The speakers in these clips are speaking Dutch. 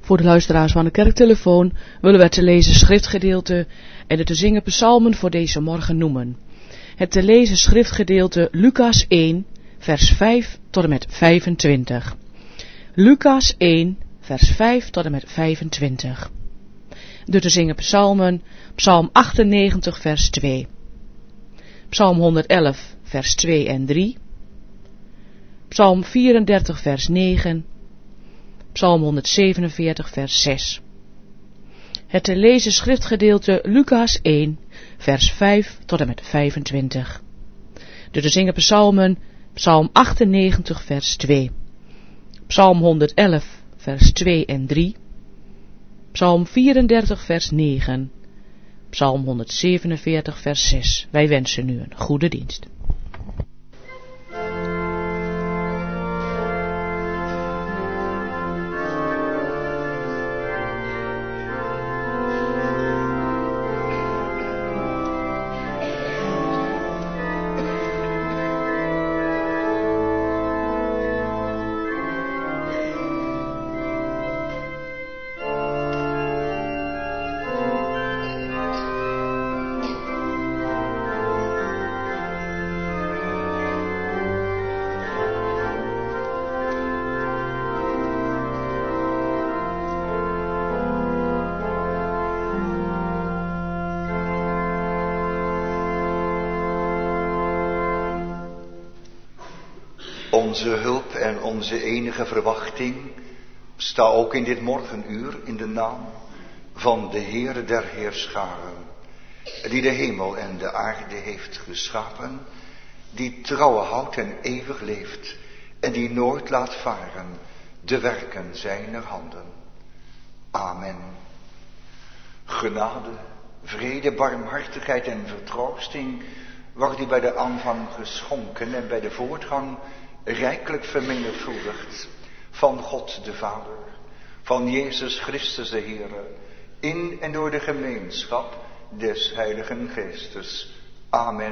Voor de luisteraars van de kerktelefoon willen we te lezen schriftgedeelte en de te zingen psalmen voor deze morgen noemen. Het te lezen schriftgedeelte Lucas 1, vers 5 tot en met 25. Lucas 1, vers 5 tot en met 25. De te zingen psalmen, psalm 98, vers 2. Psalm 111, vers 2 en 3. Psalm 34, vers 9. Psalm 147, vers 6. Het te lezen schriftgedeelte Lucas 1, vers 5 tot en met 25. De te zingen psalmen, psalm 98, vers 2. Psalm 111, vers 2 en 3. Psalm 34, vers 9. Psalm 147, vers 6. Wij wensen u een goede dienst. Onze hulp en onze enige verwachting sta ook in dit morgenuur in de naam van de Heere der Heerscharen, die de hemel en de aarde heeft geschapen, die trouwe houdt en eeuwig leeft en die nooit laat varen de werken zijner handen. Amen. Genade, vrede, barmhartigheid en vertroosting wordt u bij de aanvang geschonken en bij de voortgang rijkelijk vermenigvuldigd van God de Vader, van Jezus Christus de Heere, in en door de gemeenschap des Heiligen Geestes. Amen.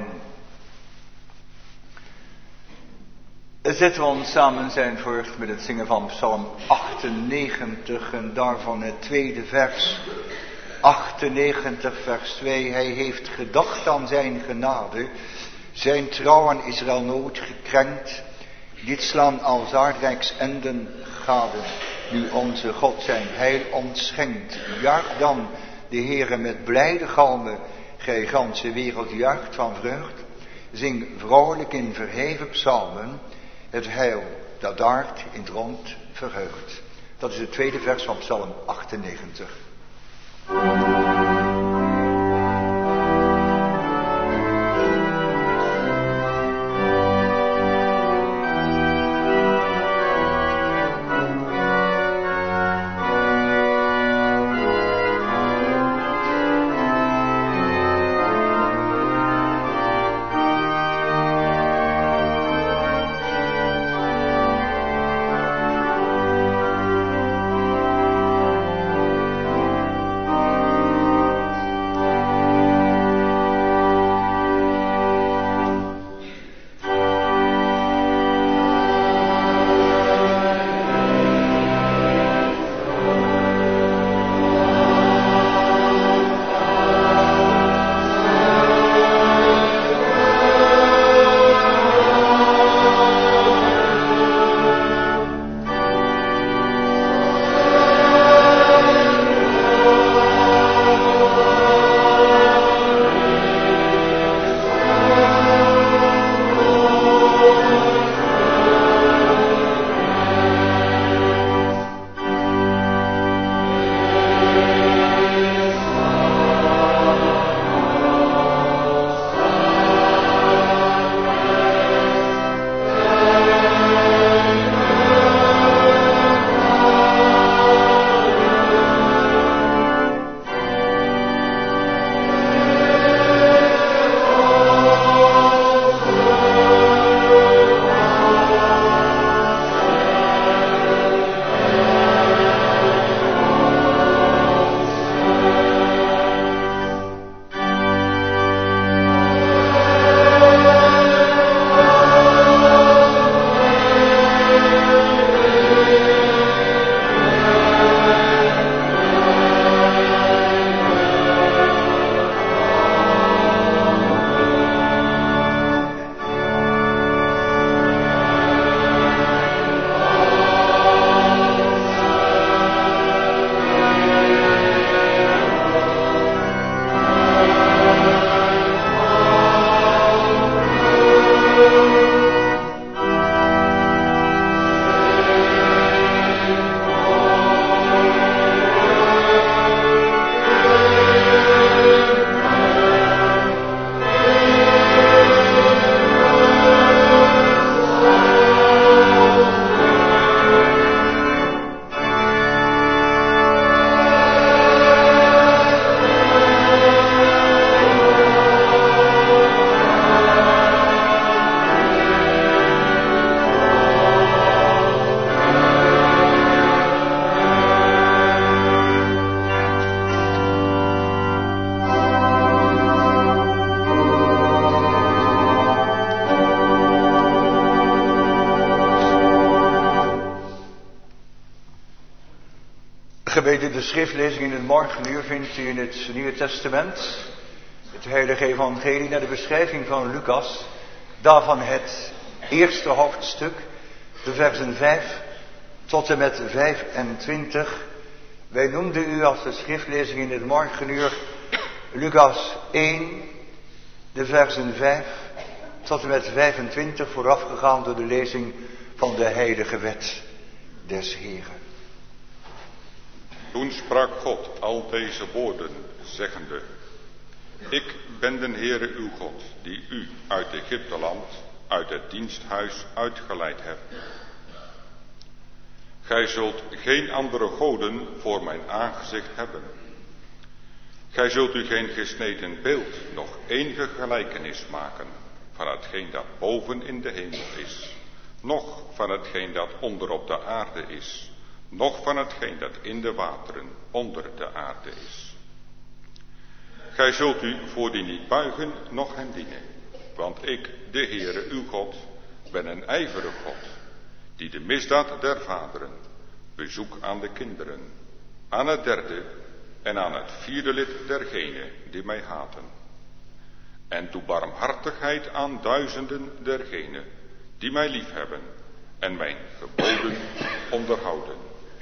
Zetten we ons samen zijn voort met het zingen van Psalm 98 en daarvan het tweede vers. 98 vers 2. Hij heeft gedacht aan zijn genade, zijn trouw aan Israël nooit gekrenkt. Dit slaan als aardrijks enden gade, nu onze God zijn heil ontschenkt. Juich dan de Heere met blijde galmen, gij ganse wereld juicht van vreugd. Zing vrolijk in verheven psalmen, het heil dat daart in het rond verheugt. Dat is het tweede vers van Psalm 98. Gemeente, de schriftlezing in het morgenuur vindt u in het Nieuwe Testament. Het heilige evangelie naar de beschrijving van Lucas. Daarvan het eerste hoofdstuk, de versen 5 tot en met 25. Wij noemden u als de schriftlezing in het morgenuur Lucas 1, de versen 5 tot en met 25, voorafgegaan door de lezing van de heilige wet des Heren. Toen sprak God al deze woorden, zeggende: Ik ben de Heere uw God, die u uit Egypteland, uit het diensthuis uitgeleid hebt. Gij zult geen andere goden voor mijn aangezicht hebben. Gij zult u geen gesneden beeld, nog enige gelijkenis maken van hetgeen dat boven in de hemel is, noch van hetgeen dat onder op de aarde is, noch van hetgeen dat in de wateren onder de aarde is. Gij zult u voor die niet buigen, noch hem dienen, want ik, de Heere uw God, ben een ijverig God, die de misdaad der vaderen bezoek aan de kinderen, aan het derde en aan het vierde lid dergenen die mij haten, en doe barmhartigheid aan duizenden dergenen die mij liefhebben en mijn geboden onderhouden.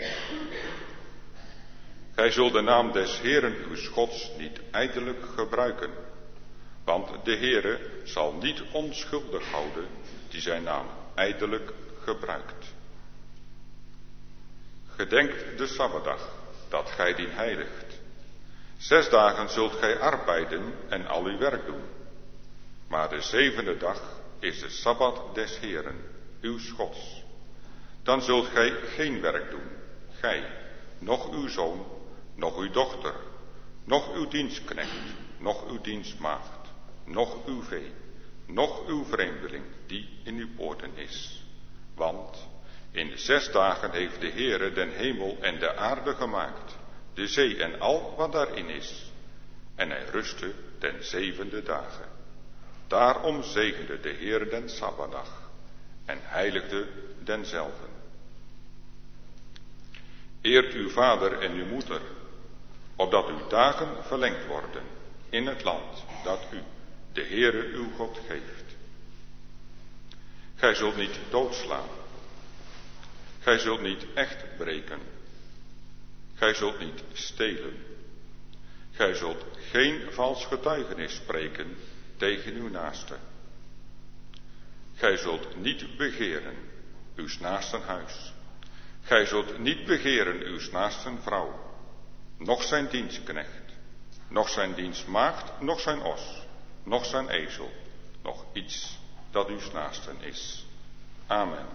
Gij zult de naam des Heeren uw Gods niet ijdelijk gebruiken, want de Heere zal niet onschuldig houden die zijn naam ijdelijk gebruikt. Gedenkt de Sabbatdag, dat gij dien heiligt. 6 dagen zult gij arbeiden en al uw werk doen. Maar de 7e dag is de Sabbat des Heeren, uw Gods. Dan zult gij geen werk doen, gij, noch uw zoon, noch uw dochter, noch uw dienstknecht, noch uw dienstmaagd, noch uw vee, noch uw vreemdeling die in uw poorten is. Want in de 6 dagen heeft de Heere den hemel en de aarde gemaakt, de zee en al wat daarin is. En hij rustte den 7e dagen. Daarom zegende de Heere den Sabbatdag en heiligde denzelven. Eert uw vader en uw moeder, opdat uw dagen verlengd worden in het land dat u, de Heere uw God, geeft. Gij zult niet doodslaan. Gij zult niet echt breken. Gij zult niet stelen. Gij zult geen vals getuigenis spreken tegen uw naaste. Gij zult niet begeren uws naasten huis. Gij zult niet begeren uws naasten vrouw, noch zijn dienstknecht, noch zijn dienstmaagd, noch zijn os, noch zijn ezel, noch iets dat uws naasten is. Amen.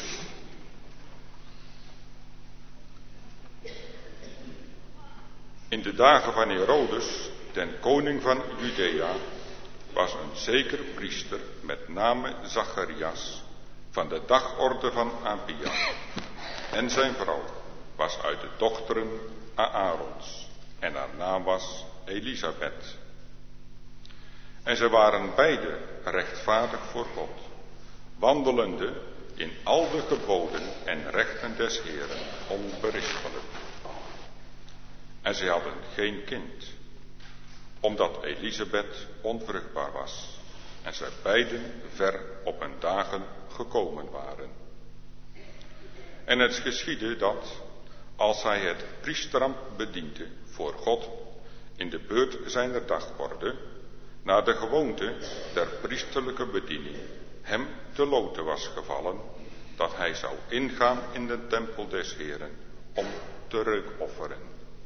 In de dagen van Herodes, den koning van Judea, was een zeker priester met name Zacharias van de dagorde van Abia. En zijn vrouw was uit de dochteren Aarons en haar naam was Elisabeth. En ze waren beide rechtvaardig voor God, wandelende in al de geboden en rechten des Heeren onberispelijk. En ze hadden geen kind, omdat Elisabeth onvruchtbaar was en zij beiden ver op hun dagen gekomen waren. En het geschiedde dat, als hij het priesterambt bediende voor God in de beurt zijner dagorde, naar de gewoonte der priesterlijke bediening hem te loten was gevallen, dat hij zou ingaan in de tempel des Heeren om te reukofferen.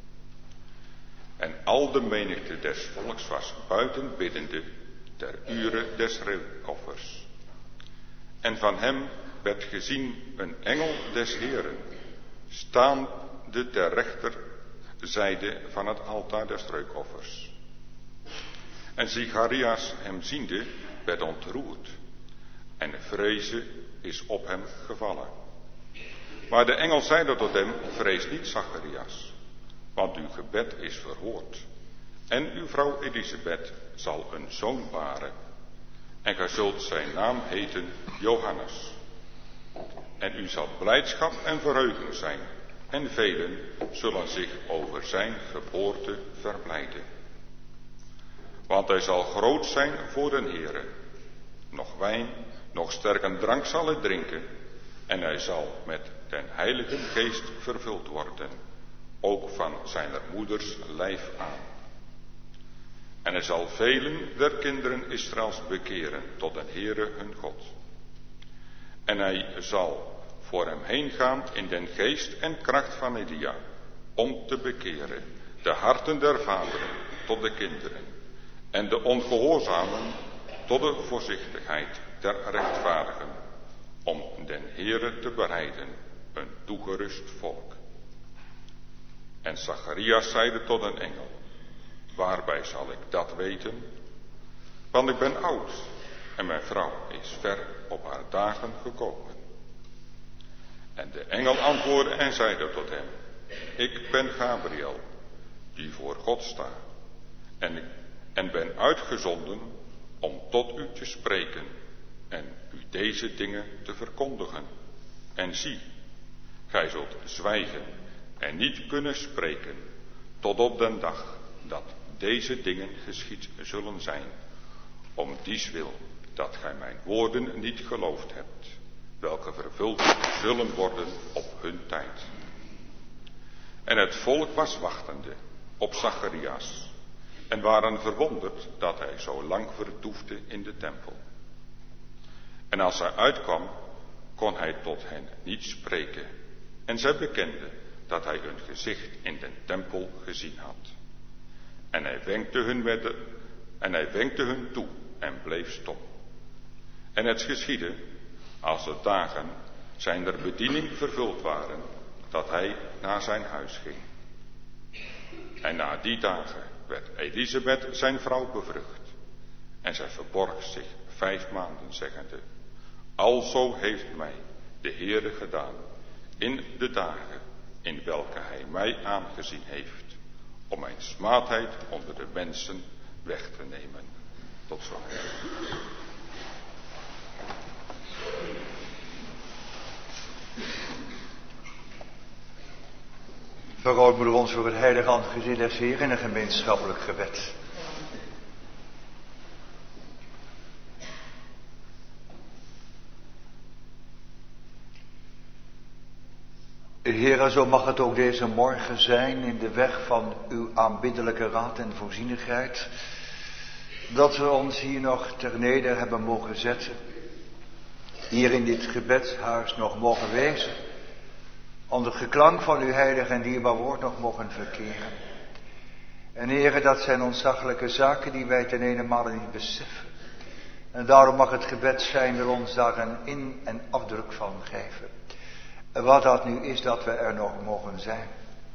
En al de menigte des volks was buiten biddende ter ure des reukoffers. En van hem werd gezien een engel des Heeren, staande ter rechterzijde van het altaar des reukoffers. En Zacharias hem ziende, werd ontroerd, en vreeze is op hem gevallen. Maar de engel zeide tot hem: vrees niet, Zacharias, want uw gebed is verhoord. En uw vrouw Elisabeth zal een zoon baren, en gij zult zijn naam heten Johannes. En u zal blijdschap en verheuging zijn, en velen zullen zich over zijn geboorte verblijden. Want hij zal groot zijn voor den Heere. Nog wijn, nog sterke drank zal hij drinken, en hij zal met den Heilige Geest vervuld worden, ook van zijner moeders lijf aan. En hij zal velen der kinderen Israëls bekeren tot den Heere hun God. En hij zal voor hem heen gaan in den geest en kracht van Elia, om te bekeren de harten der vaderen tot de kinderen, en de ongehoorzamen tot de voorzichtigheid der rechtvaardigen, om den Heere te bereiden, een toegerust volk. En Zacharias zeide tot een engel: waarbij zal ik dat weten? Want ik ben oud en mijn vrouw is ver op haar dagen gekomen. En de engel antwoordde en zeide tot hem: ik ben Gabriel, die voor God sta, en ben uitgezonden om tot u te spreken en u deze dingen te verkondigen. En zie, gij zult zwijgen en niet kunnen spreken, tot op den dag dat deze dingen geschied zullen zijn, om dies wil dat gij mijn woorden niet geloofd hebt, welke vervuld zullen worden op hun tijd. En het volk was wachtende op Zacharias, en waren verwonderd dat hij zo lang vertoefde in de tempel. En als hij uitkwam, kon hij tot hen niet spreken, en zij bekenden dat hij hun gezicht in den tempel gezien had. En hij wenkte hun toe en bleef stom. En het geschiedde, als de dagen zijner bediening vervuld waren, dat hij naar zijn huis ging. En na die dagen werd Elisabeth zijn vrouw bevrucht. En zij verborg zich 5 maanden, zeggende: alzo heeft mij de Heere gedaan in de dagen in welke hij mij aangezien heeft, om mijn smaadheid onder de mensen weg te nemen. Tot zover. Vergroot moeder ons voor het heilige aangezicht des Heeren in een gemeenschappelijk gebed. Heere, zo mag het ook deze morgen zijn in de weg van uw aanbiddelijke raad en voorzienigheid, dat we ons hier nog ter neder hebben mogen zetten, hier in dit gebedshuis nog mogen wezen, onder geklank van uw heilig en dierbaar woord nog mogen verkeren. En Heere, dat zijn ontzaglijke zaken die wij ten ene niet beseffen. En daarom mag het gebed zijn dat ons daar een in- en afdruk van geven. En wat dat nu is, dat we er nog mogen zijn.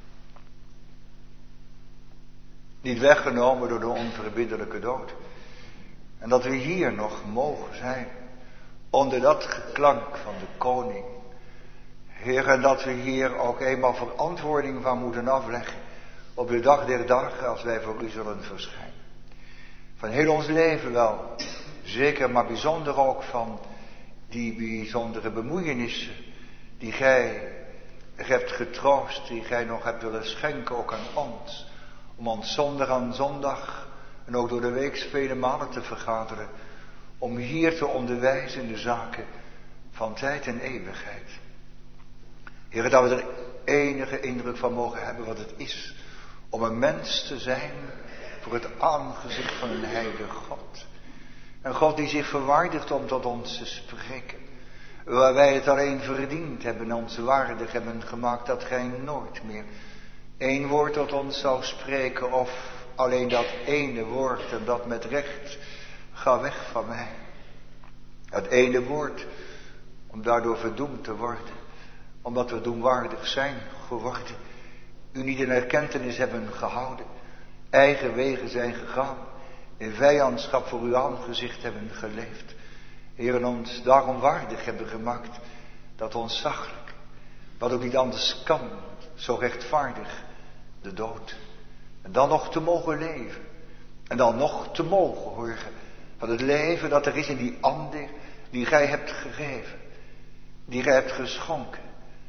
Niet weggenomen door de onverbiddelijke dood. En dat we hier nog mogen zijn, onder dat geklank van de koning. Heer, en dat we hier ook eenmaal verantwoording van moeten afleggen, op de dag der dagen, als wij voor u zullen verschijnen. Van heel ons leven wel, zeker, maar bijzonder ook van die bijzondere bemoeienissen die gij hebt getroost, die gij nog hebt willen schenken ook aan ons. Om ons zondag aan zondag en ook door de week vele malen te vergaderen. Om hier te onderwijzen in de zaken van tijd en eeuwigheid. Heer, dat we er enige indruk van mogen hebben wat het is om een mens te zijn voor het aangezicht van een heilige God. Een God die zich verwaardigt om tot ons te spreken. Waar wij het alleen verdiend hebben, ons waardig hebben gemaakt, dat gij nooit meer 1 woord tot ons zou spreken, of alleen dat ene woord, en dat met recht: ga weg van mij. Het ene woord, om daardoor verdoemd te worden, omdat we doenwaardig zijn geworden, u niet in erkentenis hebben gehouden, eigen wegen zijn gegaan, in vijandschap voor uw aangezicht hebben geleefd. Heer, en ons daarom waardig hebben gemaakt, dat ontzaglijk, wat ook niet anders kan, zo rechtvaardig, de dood. En dan nog te mogen leven. En dan nog te mogen horen van het leven dat er is in die ander die gij hebt gegeven. Die gij hebt geschonken.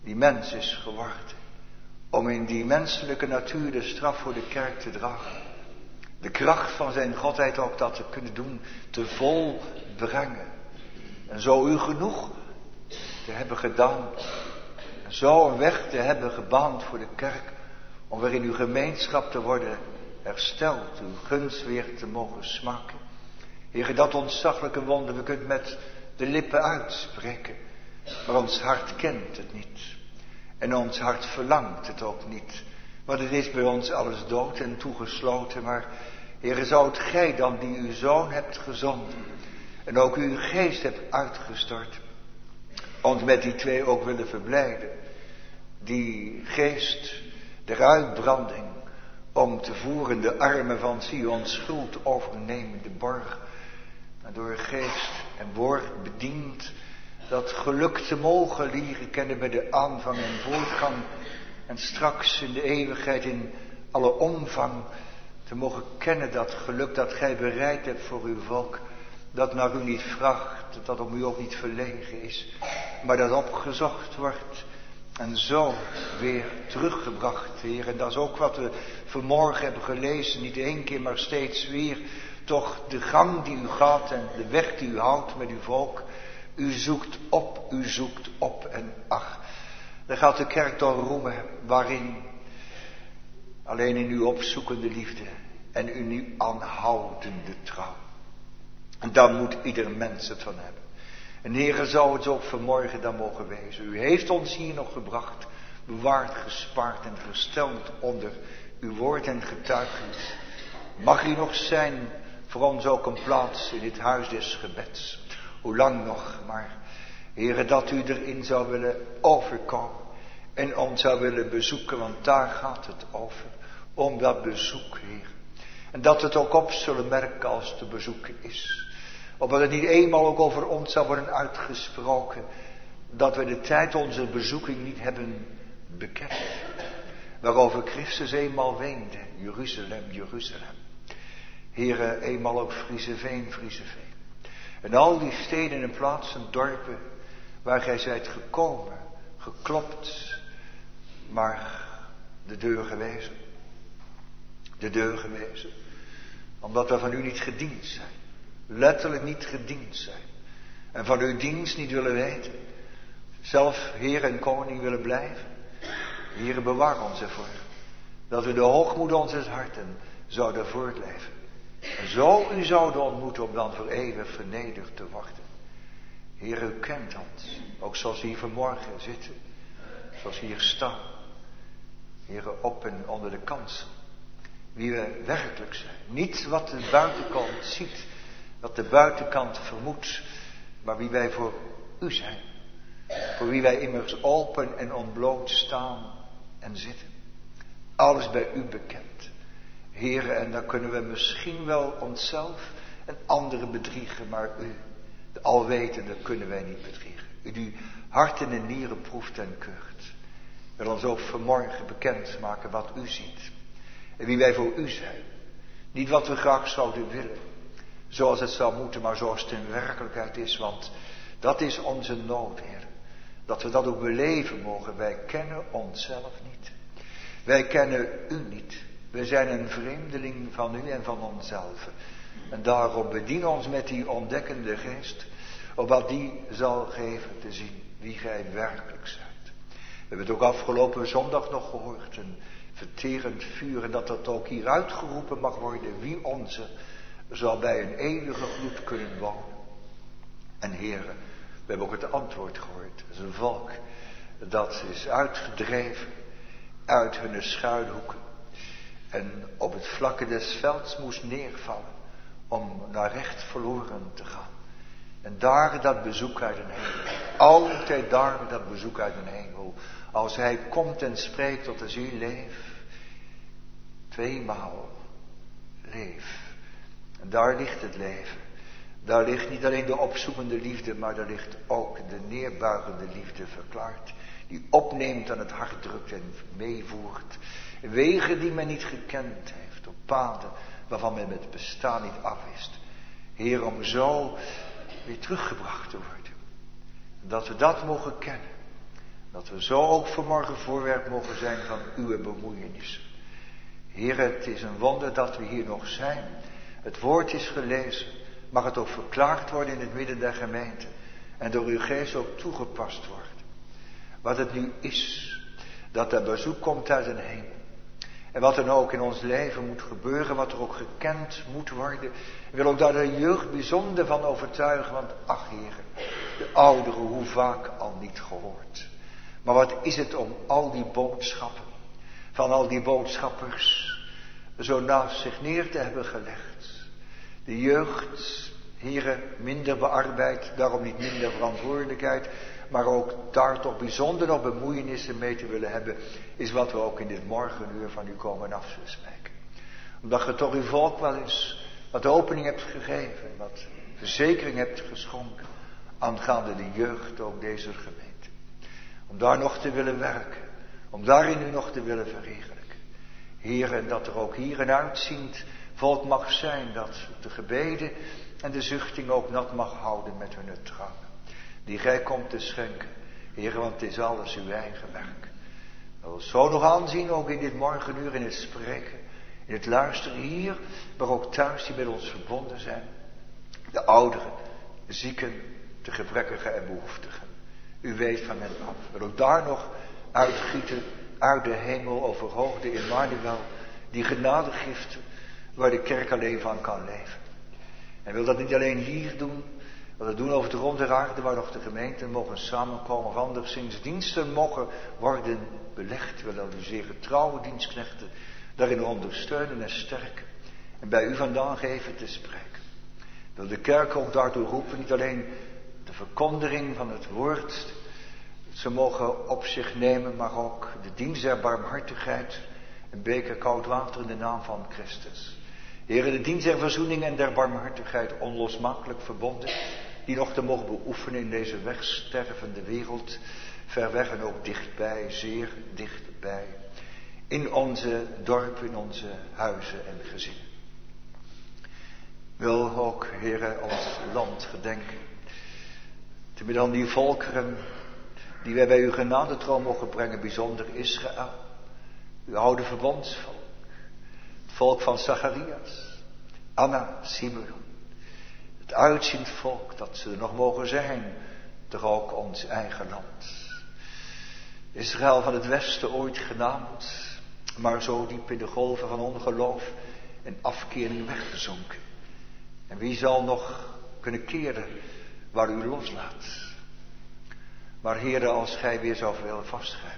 die mens is geworden. Om in die menselijke natuur de straf voor de kerk te dragen. De kracht van zijn godheid ook dat te kunnen doen, te volbrengen. En zo u genoeg te hebben gedaan. En zo een weg te hebben gebaand voor de kerk. Om weer in uw gemeenschap te worden hersteld. Uw gunst weer te mogen smaken. Heere, dat ontzaglijke wonder, we kunnen met de lippen uitspreken. Maar ons hart kent het niet. En ons hart verlangt het ook niet. Want het is bij ons alles dood en toegesloten. Maar Heere, zou het gij dan die uw Zoon hebt gezonden. En ook uw geest hebt uitgestort. Ons met die twee ook willen verblijden. Die geest der uitbranding. Om te voeren de armen van Sion schuld overnemende borg. En door geest en woord bediend. Dat geluk te mogen leren kennen bij de aanvang en voortgang. En straks in de eeuwigheid in alle omvang. Te mogen kennen dat geluk dat gij bereid hebt voor uw volk. Dat naar u niet vraagt, dat om u ook niet verlegen is. Maar dat opgezocht wordt. En zo weer teruggebracht, Heer. En dat is ook wat we vanmorgen hebben gelezen. Niet één keer, maar steeds weer. Toch de gang die u gaat en de weg die u houdt met uw volk. U zoekt op en ach. Daar gaat de kerk door roemen waarin. Alleen in uw opzoekende liefde en in uw aanhoudende trouw. En daar moet ieder mens het van hebben. En Heere, zou het ook vanmorgen dan mogen wezen. U heeft ons hier nog gebracht, bewaard, gespaard en gesteld onder uw woord en getuigenis. Mag hier nog zijn voor ons ook een plaats in het huis des gebeds. Hoe lang nog, maar Heere, dat u erin zou willen overkomen. En ons zou willen bezoeken, want daar gaat het over. Om dat bezoek, Heer. En dat we het ook op zullen merken als het te bezoeken is. Opdat het niet eenmaal ook over ons zou worden uitgesproken. Dat we de tijd onze bezoeking niet hebben bekend. Waarover Christus eenmaal weende. Jeruzalem, Jeruzalem. Heere, eenmaal ook Frieseveen, Frieseveen. En al die steden en plaatsen, dorpen. Waar gij zijt gekomen. Geklopt. Maar de deur gewezen. De deur gewezen. Omdat we van u niet gediend zijn. Letterlijk niet gediend zijn. En van uw dienst niet willen weten. Zelf Heer en Koning willen blijven. Heere, bewaar ons ervoor. Dat we de hoogmoed onze harten zouden voortleven. En zo u zouden ontmoeten om dan voor eeuwig vernederd te worden. Heere, u kent ons. Ook zoals we hier vanmorgen zitten. Zoals we hier staan. Heere, op en onder de kansel. Wie we werkelijk zijn. Niet wat de buitenkant ziet. Wat de buitenkant vermoedt. Maar wie wij voor u zijn. Voor wie wij immers open en ontbloot staan en zitten. Alles bij u bekend. Heere, en dan kunnen we misschien wel onszelf en anderen bedriegen. Maar u, de alwetende, kunnen wij niet bedriegen. U die harten en nieren proeft en keurt. Wil ons ook vanmorgen bekend maken wat u ziet. En wie wij voor u zijn. Niet wat we graag zouden willen. Zoals het zou moeten, maar zoals het in werkelijkheid is. Want dat is onze nood, Heer. Dat we dat ook beleven mogen. Wij kennen onszelf niet. Wij kennen u niet. We zijn een vreemdeling van u en van onszelf. En daarom bedien ons met die ontdekkende geest. Opdat die zal geven te zien wie gij werkelijk zijt. We hebben het ook afgelopen zondag nog gehoord. Een verterend vuur. En dat ook hier uitgeroepen mag worden. Wie onze zal bij een eeuwige gloed kunnen wonen. En Heere, we hebben ook het antwoord gehoord. Het is een volk dat is uitgedreven uit hun schuilhoeken. En op het vlakke des velds moest neervallen. Om naar recht verloren te gaan. En daar dat bezoek uit een hemel. Altijd daar dat bezoek uit een hemel. Als hij komt en spreekt tot de ziel, leef. Tweemaal. Leef. En daar ligt het leven. Daar ligt niet alleen de opzoekende liefde, maar daar ligt ook de neerbuigende liefde verklaard. Die opneemt aan het hart drukt en meevoert. Wegen die men niet gekend heeft. Op paden waarvan men het bestaan niet afwist. Heer, om zo weer teruggebracht te worden. Dat we dat mogen kennen. Dat we zo ook vanmorgen voorwerp mogen zijn van uw bemoeienis. Heer, het is een wonder dat we hier nog zijn. Het woord is gelezen. Mag het ook verklaard worden in het midden der gemeente. En door uw geest ook toegepast wordt. Wat het nu is. Dat er bezoek komt uit een hemel. En wat dan ook in ons leven moet gebeuren. Wat er ook gekend moet worden. Ik wil ook daar de jeugd bijzonder van overtuigen. Want ach Heer, de ouderen hoe vaak al niet gehoord. Maar wat is het om al die boodschappen. Van al die boodschappers. Zo naast zich neer te hebben gelegd. De jeugd, heren, minder bearbeid, daarom niet minder verantwoordelijkheid, maar ook daar toch bijzonder nog bemoeienissen mee te willen hebben, is wat we ook in dit morgenuur van u komen afspreken. Omdat je toch uw volk wel eens wat opening hebt gegeven, wat verzekering hebt geschonken, aangaande de jeugd ook deze gemeente. Om daar nog te willen werken, om daarin u nog te willen verregelijken. Heer, en dat er ook hier een uitziend volk mag zijn, dat de gebeden en de zuchting ook nat mag houden met hun tranen. Die gij komt te schenken, Heer, want het is alles uw eigen werk. We willen zo nog aanzien, ook in dit morgenuur, in het spreken, in het luisteren hier, maar ook thuis die met ons verbonden zijn. De ouderen, de zieken, de gebrekkigen en behoeftigen. U weet van hen af. We willen ook daar nog uitgieten uit de hemel overhoogde Emmanuel, die genadegiften waar de kerk alleen van kan leven. En wil dat niet alleen hier doen, wil dat doen over de rond der aarde waar nog de gemeenten mogen samenkomen of anderszins diensten mogen worden belegd. We willen u zeer getrouwe dienstknechten daarin ondersteunen en sterken en bij u vandaan geven te spreken. Wil de kerk ook daartoe roepen, niet alleen de verkondiging van het woord, ze mogen op zich nemen, maar ook de dienst der barmhartigheid, een beker koud water in de naam van Christus. Heere, de dienst der verzoening en der barmhartigheid onlosmakelijk verbonden, die nog te mogen beoefenen in deze wegstervende wereld, ver weg en ook dichtbij, zeer dichtbij, in onze dorpen, in onze huizen en gezinnen. Wil ook, Heere, ons land gedenken, te midden van die volkeren die wij bij uw genadetroon mogen brengen, bijzonder Israël, uw oude verbondsvolk, het volk van Zacharias, Anna, Simeon, het uitziend volk dat ze er nog mogen zijn, toch ook ons eigen land. Israël van het westen ooit genaamd, maar zo diep in de golven van ongeloof en afkering weggezonken. En wie zal nog kunnen keren waar u loslaat? Maar Heere, als gij weer zou willen vastgrijpen,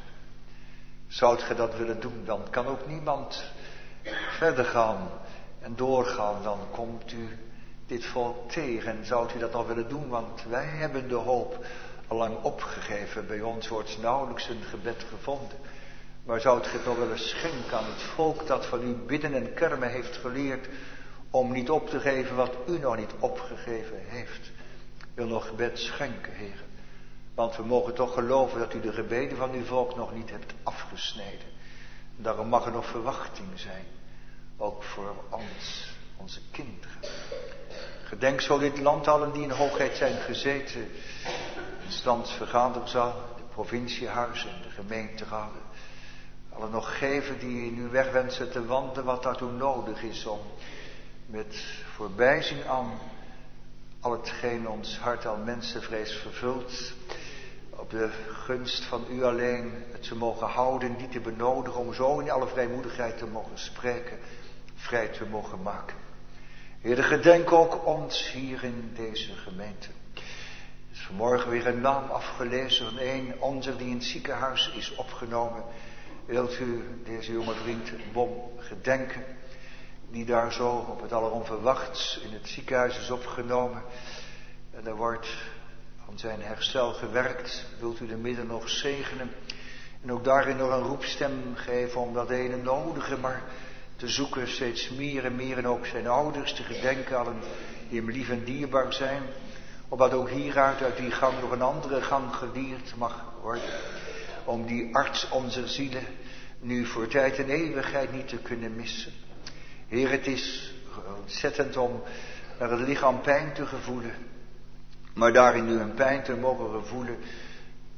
zoudt gij dat willen doen, dan kan ook niemand verder gaan en doorgaan. Dan komt u dit volk tegen en zoudt u dat nog willen doen, want wij hebben de hoop al lang opgegeven. Bij ons wordt nauwelijks een gebed gevonden. Maar zoudt gij het nog willen schenken aan het volk dat van u bidden en kermen heeft geleerd om niet op te geven wat u nog niet opgegeven heeft. Wil nog gebed schenken, Heer. Want we mogen toch geloven dat u de gebeden van uw volk nog niet hebt afgesneden. Daarom mag er nog verwachting zijn. Ook voor ons, onze kinderen. Gedenk zo dit land allen die in hoogheid zijn gezeten. In standsvergaderzaal, de provinciehuizen en de gemeenteraden. Allen nog geven die nu wegwensen te wandelen wat daartoe nodig is om met voorbijzien aan al hetgeen ons hart al mensenvrees vervult, op de gunst van u alleen het ze mogen houden, niet te benodigen om zo in alle vrijmoedigheid te mogen spreken, vrij te mogen maken. Heer, gedenk ook ons hier in deze gemeente. Er is vanmorgen weer een naam afgelezen van een onze die in het ziekenhuis is opgenomen. Wilt u deze jonge vriend Bom gedenken, die daar zo op het alleronverwachts in het ziekenhuis is opgenomen. En er wordt aan zijn herstel gewerkt. Wilt u de midden nog zegenen. En ook daarin nog een roepstem geven om dat ene nodige maar te zoeken steeds meer en meer. En ook zijn ouders te gedenken, allen die hem lief en dierbaar zijn. Opdat ook hieruit uit die gang nog een andere gang geleerd mag worden. Om die arts onze zielen nu voor tijd en eeuwigheid niet te kunnen missen. Heer, het is ontzettend om naar het lichaam pijn te gevoelen. Maar daarin nu een pijn te mogen gevoelen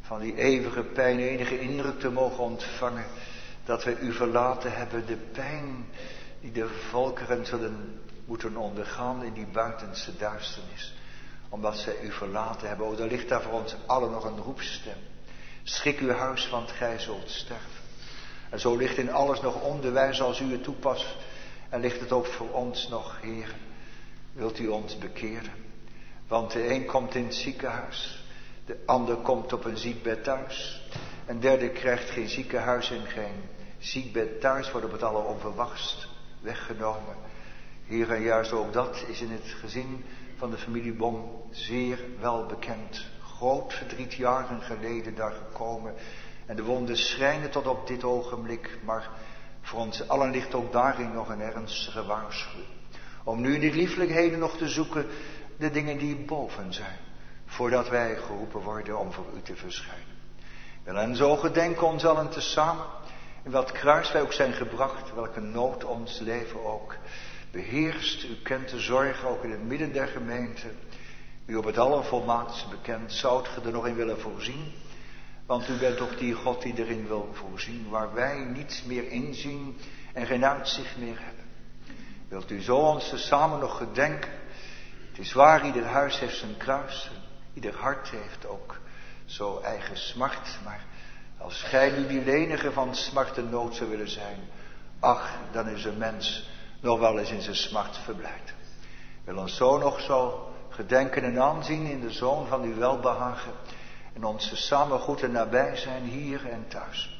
van die eeuwige pijn enige indruk te mogen ontvangen dat wij u verlaten hebben. De pijn die de volkeren zullen moeten ondergaan in die buitenste duisternis. Omdat zij u verlaten hebben. O, daar ligt daar voor ons allen nog een roepstem. Schik uw huis, want gij zult sterven. En zo ligt in alles nog onderwijs als u het toepast. En ligt het ook voor ons nog, Heer. Wilt u ons bekeren? Want de een komt in het ziekenhuis. De ander komt op een ziekbed thuis. Een derde krijgt geen ziekenhuis en geen ziekbed thuis. Wordt op het alleronverwachtst weggenomen. Heer, en juist ook dat is in het gezin van de familie Bon zeer wel bekend. Groot verdriet jaren geleden daar gekomen. En de wonden schrijnen tot op dit ogenblik. Maar voor ons allen ligt ook daarin nog een ernstige waarschuwing. Om nu in die lieflijkheden nog te zoeken de dingen die boven zijn. Voordat wij geroepen worden om voor u te verschijnen. Wel, en zo gedenken ons allen tezamen. In wat kruis wij ook zijn gebracht. Welke nood ons leven ook beheerst. U kent de zorg ook in het midden der gemeente. U op het allervolmaaktste bekend. Zoudt ge er nog in willen voorzien? Want u bent toch die God die erin wil voorzien. Waar wij niets meer inzien en geen uitzicht meer hebben. Wilt u zo ons samen nog gedenken? Het is waar, ieder huis heeft zijn kruis. Ieder hart heeft ook zo eigen smart. Maar als gij nu die lenige van smart en nood zou willen zijn. Ach, dan is een mens nog wel eens in zijn smart verblijd. Wil ons zo nog zo gedenken en aanzien in de Zoon van uw welbehagen. En ons samen goed en nabij zijn hier en thuis.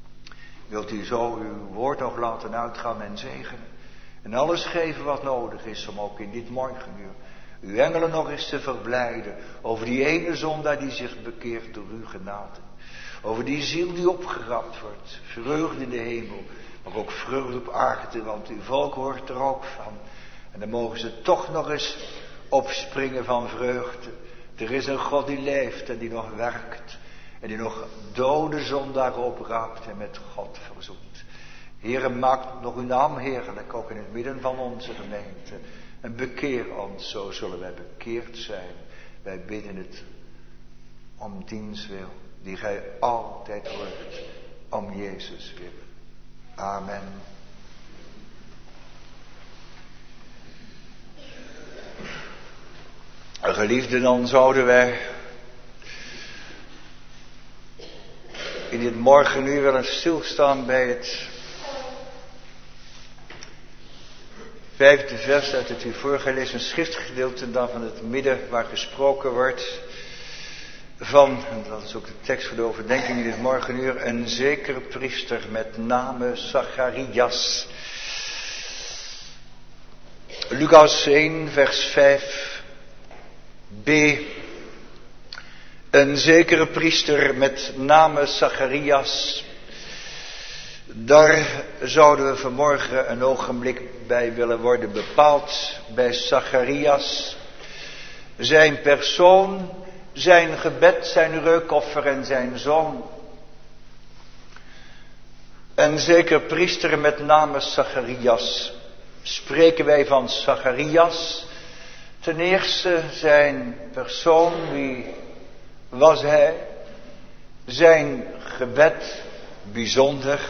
Wilt u zo uw woord nog laten uitgaan en zegenen. En alles geven wat nodig is om ook in dit morgenuur uw engelen nog eens te verblijden. Over die ene zondaar die zich bekeert door uw genade. Over die ziel die opgerapt wordt. Vreugde in de hemel. Maar ook vreugde op aarde. Want uw volk hoort er ook van. En dan mogen ze toch nog eens opspringen van vreugde. Er is een God die leeft en die nog werkt. En die nog dode zondaren opraapt en met God verzoent. Heere, maak nog uw naam heerlijk, ook in het midden van onze gemeente. En bekeer ons, zo zullen wij bekeerd zijn. Wij bidden het om diens wil, die gij altijd hoort, om Jezus wil. Amen. Geliefden, dan zouden wij in dit morgenuur willen stilstaan bij het 5e vers uit het u voorgelezen schriftgedeelte, dan van het midden waar gesproken wordt van, en dat is ook de tekst voor de overdenking in dit morgenuur, een zekere priester met name Zacharias. Lucas 1 vers 5b. Een zekere priester met name Zacharias. Daar zouden we vanmorgen een ogenblik bij willen worden bepaald. Bij Zacharias. Zijn persoon, zijn gebed, zijn reukoffer en zijn zoon. Een zeker priester met name Zacharias. Spreken wij van Zacharias. Ten eerste zijn persoon, wie was hij? Zijn gebed, bijzonder.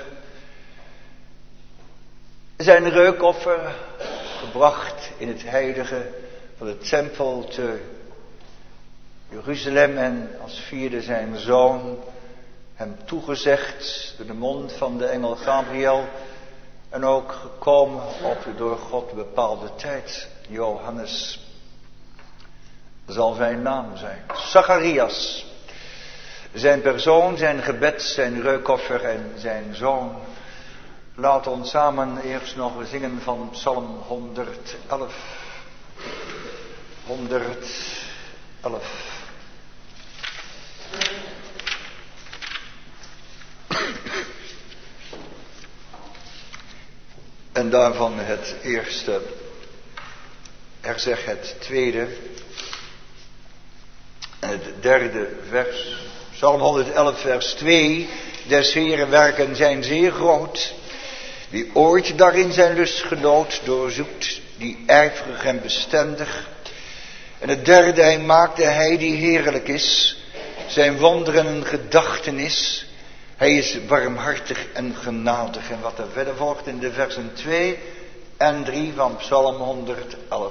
Zijn reukoffer, gebracht in het heilige van de tempel te Jeruzalem. En als vierde zijn zoon, hem toegezegd door de mond van de engel Gabriel. En ook gekomen op de door God bepaalde tijd, Johannes. Zal zijn naam zijn. Zacharias. Zijn persoon, zijn gebed, zijn reukoffer en zijn zoon. Laat ons samen eerst nog zingen van Psalm 111. 111. En daarvan het eerste, zeg het tweede en het derde vers. Psalm 111 vers 2. Des Heeren werken zijn zeer groot. Wie ooit daarin zijn lust genoot doorzoekt, die ijverig en bestendig. En het derde, hij maakte hij die heerlijk is. Zijn wonderen een gedachtenis. Hij is barmhartig en genadig. En wat er verder volgt in de versen 2 en 3 van Psalm 111.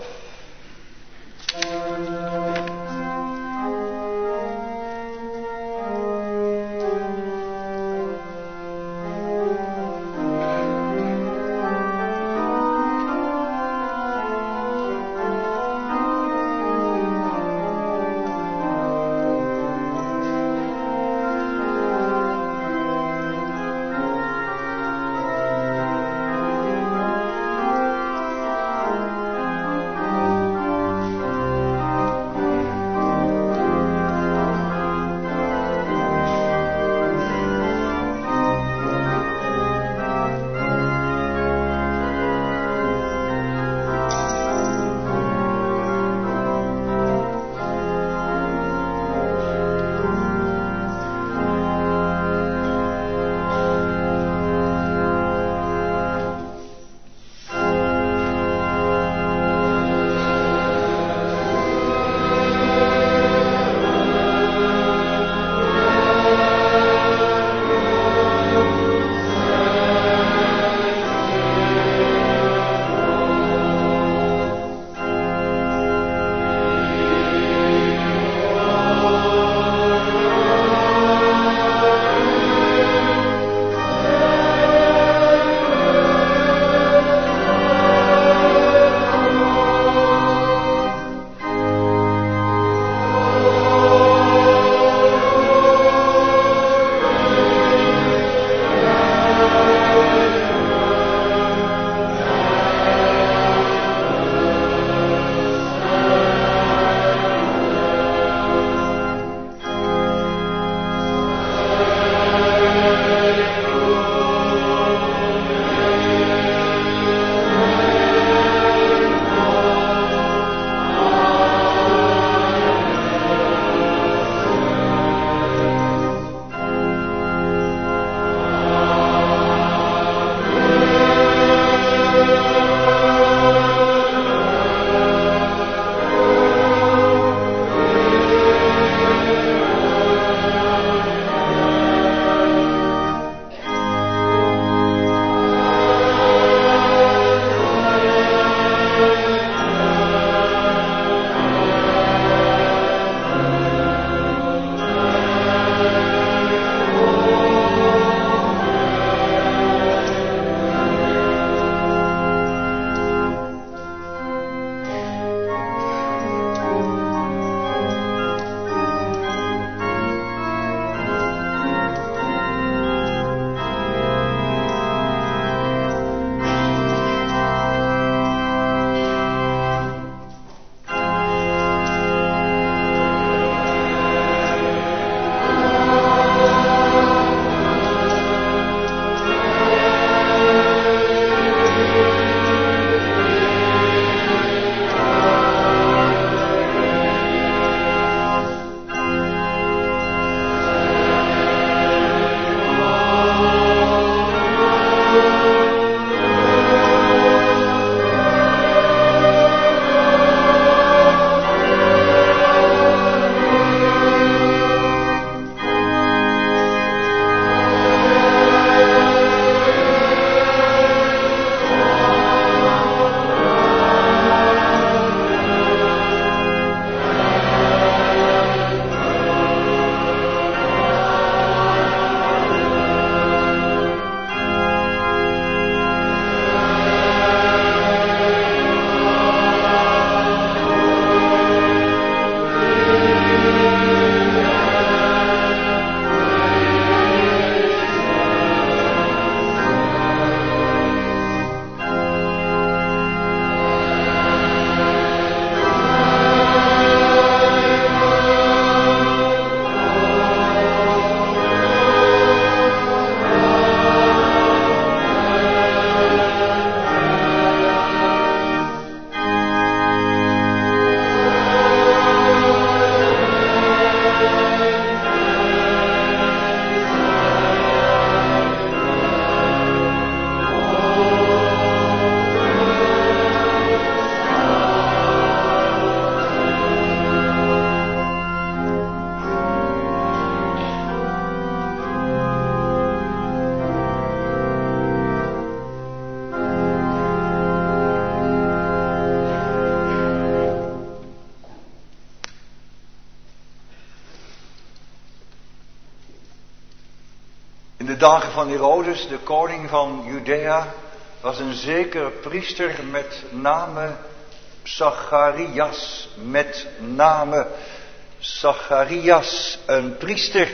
de dagen van Herodes, de koning van Judea, was een zeker priester met name Zacharias. Met name Zacharias, een priester.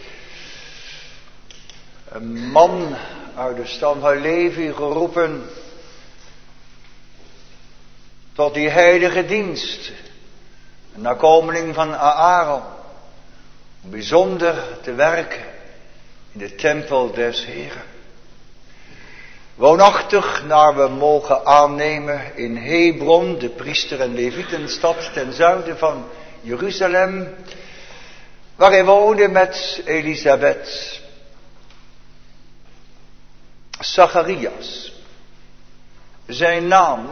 Een man uit de stam van Levi geroepen tot die heilige dienst. Een nakomeling van Aaron. Om bijzonder te werken in de tempel des Heren. Woonachtig naar we mogen aannemen in Hebron, de priester- en levietenstad ten zuiden van Jeruzalem, waar hij woonde met Elisabeth. Zacharias, zijn naam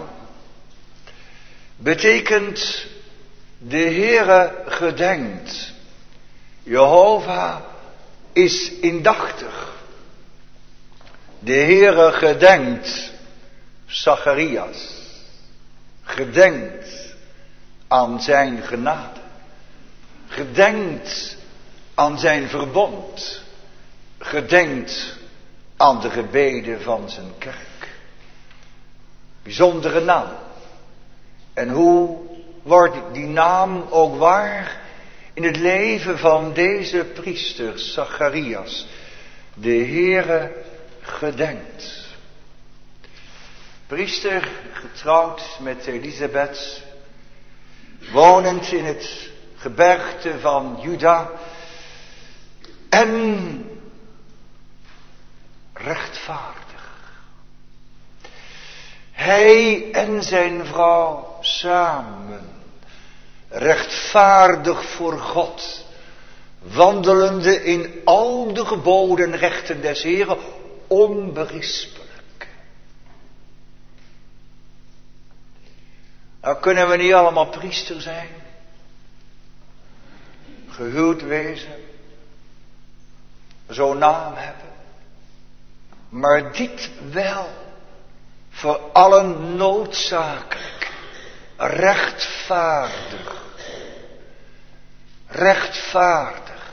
betekent de Heere gedenkt. Jehovah is indachtig. De Heere gedenkt Zacharias. Gedenkt aan zijn genade. Gedenkt aan zijn verbond. Gedenkt aan de gebeden van zijn kerk. Bijzondere naam. En hoe wordt die naam ook waar in het leven van deze priester Zacharias? De Heere gedenkt. Priester, getrouwd met Elisabeth, wonend in het gebergte van Juda en rechtvaardig. Hij en zijn vrouw samen, rechtvaardig voor God, wandelende in al de geboden rechten des Heren, onberispelijk. Nou kunnen we niet allemaal priester zijn, gehuwd wezen, zo'n naam hebben, maar dit wel voor allen noodzakelijk, rechtvaardig. Rechtvaardig.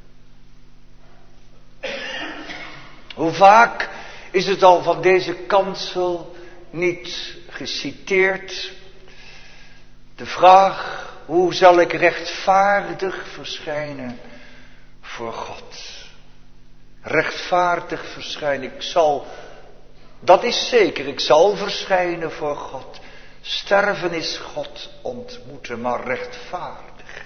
Hoe vaak is het al van deze kansel niet geciteerd? De vraag, hoe zal ik rechtvaardig verschijnen voor God? Rechtvaardig verschijnen, dat is zeker, ik zal verschijnen voor God. Sterven is God ontmoeten, maar rechtvaardig.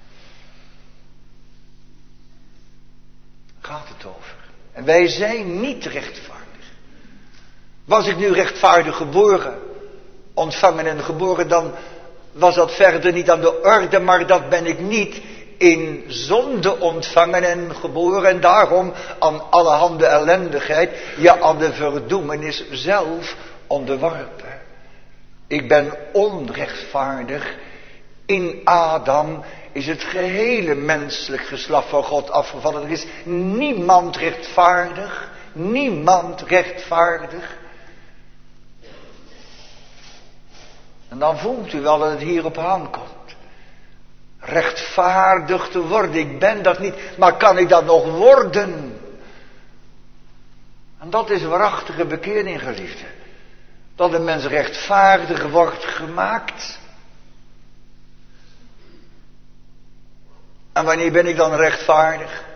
Gaat het over. En wij zijn niet rechtvaardig. Was ik nu rechtvaardig geboren, ontvangen en geboren, dan was dat verder niet aan de orde, maar dat ben ik niet in zonde ontvangen en geboren en daarom aan allerhande ellendigheid, ja aan de verdoemenis zelf onderworpen. Ik ben onrechtvaardig. In Adam is het gehele menselijk geslacht van God afgevallen. Er is niemand rechtvaardig. Niemand rechtvaardig. En dan voelt u wel dat het hierop aankomt. Rechtvaardig te worden. Ik ben dat niet. Maar kan ik dat nog worden? En dat is waarachtige bekering, geliefde. Dat een mens rechtvaardig wordt gemaakt. En wanneer ben ik dan rechtvaardig?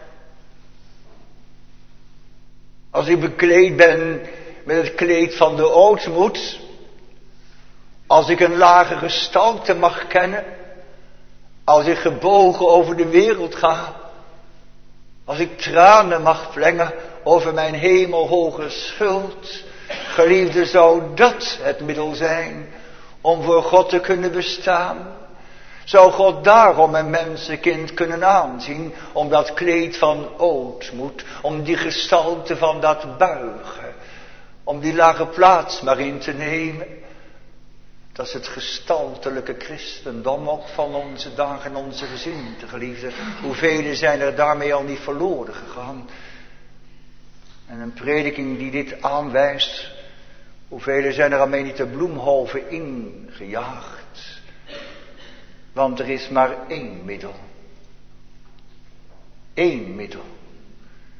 Als ik bekleed ben met het kleed van de ootmoed. Als ik een lage gestalte mag kennen. Als ik gebogen over de wereld ga. Als ik tranen mag vlengen over mijn hemelhoge schuld. Geliefde, zou dat het middel zijn om voor God te kunnen bestaan? Zou God daarom een mensenkind kunnen aanzien om dat kleed van ootmoed, om die gestalte van dat buigen, om die lage plaats maar in te nemen? Dat is het gestaltelijke christendom ook van onze dagen en onze gezinten, geliefde. Hoeveel zijn er daarmee al niet verloren gegaan? En een prediking die dit aanwijst, hoeveel zijn er al mee niet de bloemhoven ingejaagd? Want er is maar één middel. Eén middel.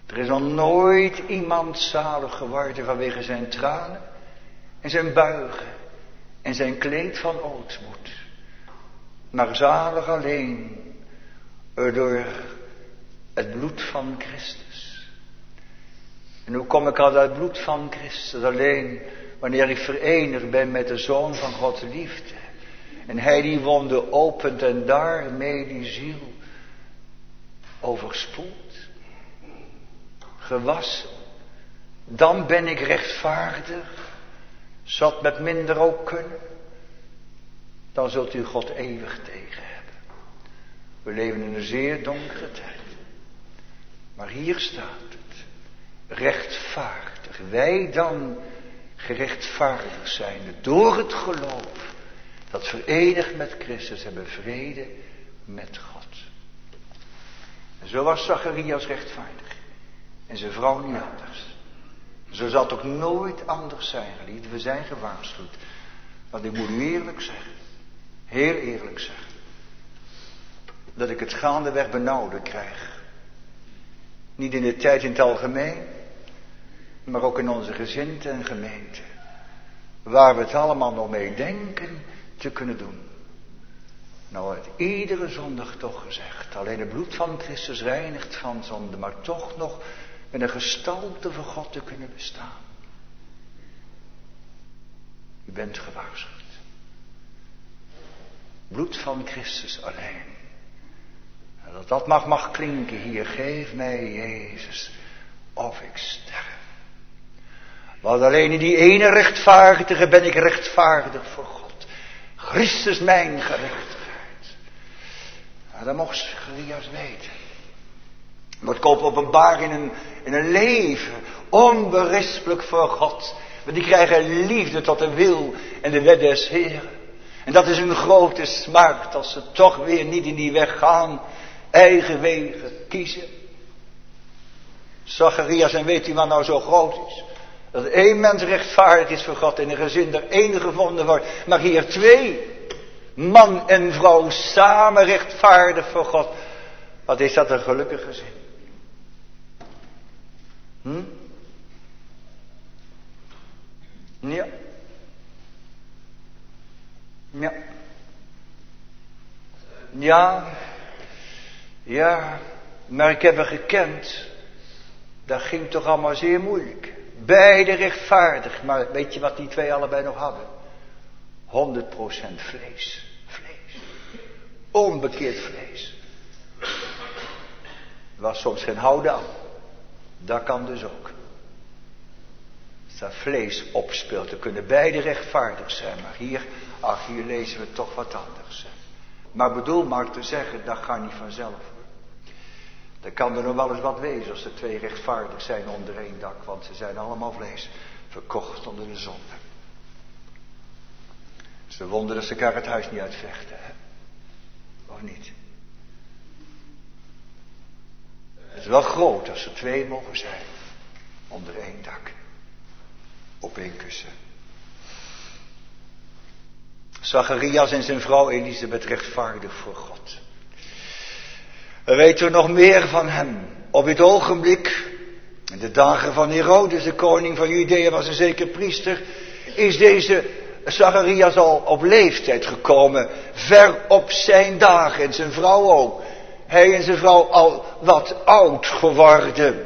Er is nog nooit iemand zalig geworden vanwege zijn tranen en zijn buigen en zijn kleed van ootmoed. Maar zalig alleen door het bloed van Christus. En hoe kom ik aan dat bloed van Christus? Alleen wanneer ik verenigd ben met de Zoon van Gods liefde. En hij die wonde opent en daarmee die ziel overspoelt. Gewassen. Dan ben ik rechtvaardig. Zat met minder ook kunnen. Dan zult u God eeuwig tegen hebben. We leven in een zeer donkere tijd. Maar hier staat het. Rechtvaardig. Wij dan gerechtvaardigd zijn. Door het geloof. Dat verenigd met Christus hebben vrede met God. En zo was Zacharias rechtvaardig. En zijn vrouw niet anders. Zo zal het ook nooit anders zijn, geliefden. We zijn gewaarschuwd. Want ik moet u eerlijk zeggen. Heel eerlijk zeggen. Dat ik het gaandeweg benauwder krijg. Niet in de tijd in het algemeen. Maar ook in onze gezinten en gemeenten. Waar we het allemaal nog mee denken te kunnen doen. Nou wordt iedere zondag toch gezegd. Alleen het bloed van Christus reinigt van zonde. Maar toch nog met een gestalte van God te kunnen bestaan. U bent gewaarschuwd. Bloed van Christus alleen. En dat mag klinken hier. Geef mij Jezus of ik sterf. Want alleen in die ene rechtvaardige ben ik rechtvaardig voor God. Christus mijn gerechtigheid. Nou, dat mocht Zacharias weten. Wordt koop openbaar in een leven. Onberispelijk voor God. Want die krijgen liefde tot de wil en de wet des Heren. En dat is een grote smart als ze toch weer niet in die weg gaan. Eigen wegen kiezen. Zacharias, en weet u wat nou zo groot is? Dat één mens rechtvaardig is voor God en een gezin er één gevonden wordt. Maar hier twee, man en vrouw samen rechtvaardig voor God. Wat is dat een gelukkig gezin? Ja. Ja. Ja. Ja. Maar ik heb haar gekend. Dat ging toch allemaal zeer moeilijk. Beide rechtvaardig. Maar weet je wat die twee allebei nog hadden? 100% vlees. Vlees. Onbekeerd vlees. Er was soms geen houden aan. Dat kan dus ook. Als dat vlees opspeelt, dan kunnen beide rechtvaardig zijn. Maar hier lezen we toch wat anders. Maar bedoel maar te zeggen, dat gaat niet vanzelf. Dan kan er nog wel eens wat wezen als er twee rechtvaardig zijn onder één dak. Want ze zijn allemaal vlees, verkocht onder de zonde. Ze wonder dat ze elkaar het huis niet uitvechten. Hè? Of niet? Het is wel groot als er twee mogen zijn. Onder één dak. Op één kussen. Zacharias en zijn vrouw Elisabeth rechtvaardig voor God. We weten nog meer van hem. Op dit ogenblik, in de dagen van Herodes, de koning van Judea, was een zeker priester, is deze Zacharias al op leeftijd gekomen, ver op zijn dagen, en zijn vrouw ook. Hij en zijn vrouw al wat oud geworden.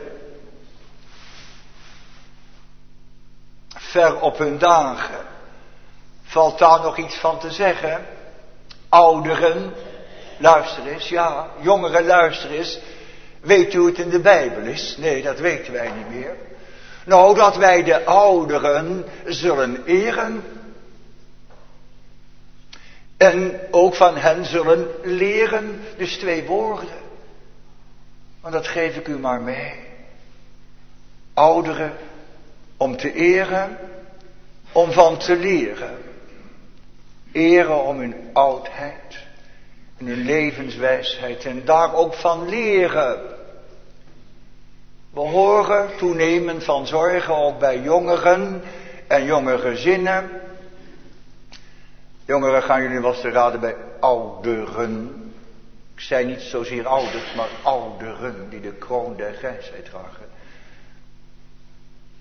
Ver op hun dagen. Valt daar nog iets van te zeggen? Ouderen, luister eens, ja, jongeren, luister eens. Weet u hoe het in de Bijbel is? Nee, dat weten wij niet meer. Nou, dat wij de ouderen zullen eren. En ook van hen zullen leren. Dus twee woorden. Maar dat geef ik u maar mee. Ouderen om te eren, om van te leren. Eren om hun oudheid en hun levenswijsheid en daar ook van leren. We horen toenemend van zorgen ook bij jongeren en jonge gezinnen. Jongeren gaan jullie wel eens te raden bij ouderen. Ik zei niet zozeer ouders, maar ouderen die de kroon der grijsheid dragen.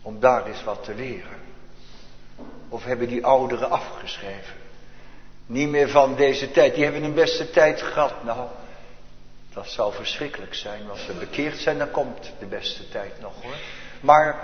om daar eens wat te leren? Of hebben die ouderen afgeschreven? Niet meer van deze tijd, die hebben een beste tijd gehad. Nou, dat zou verschrikkelijk zijn. Als ze bekeerd zijn, dan komt de beste tijd nog hoor. Maar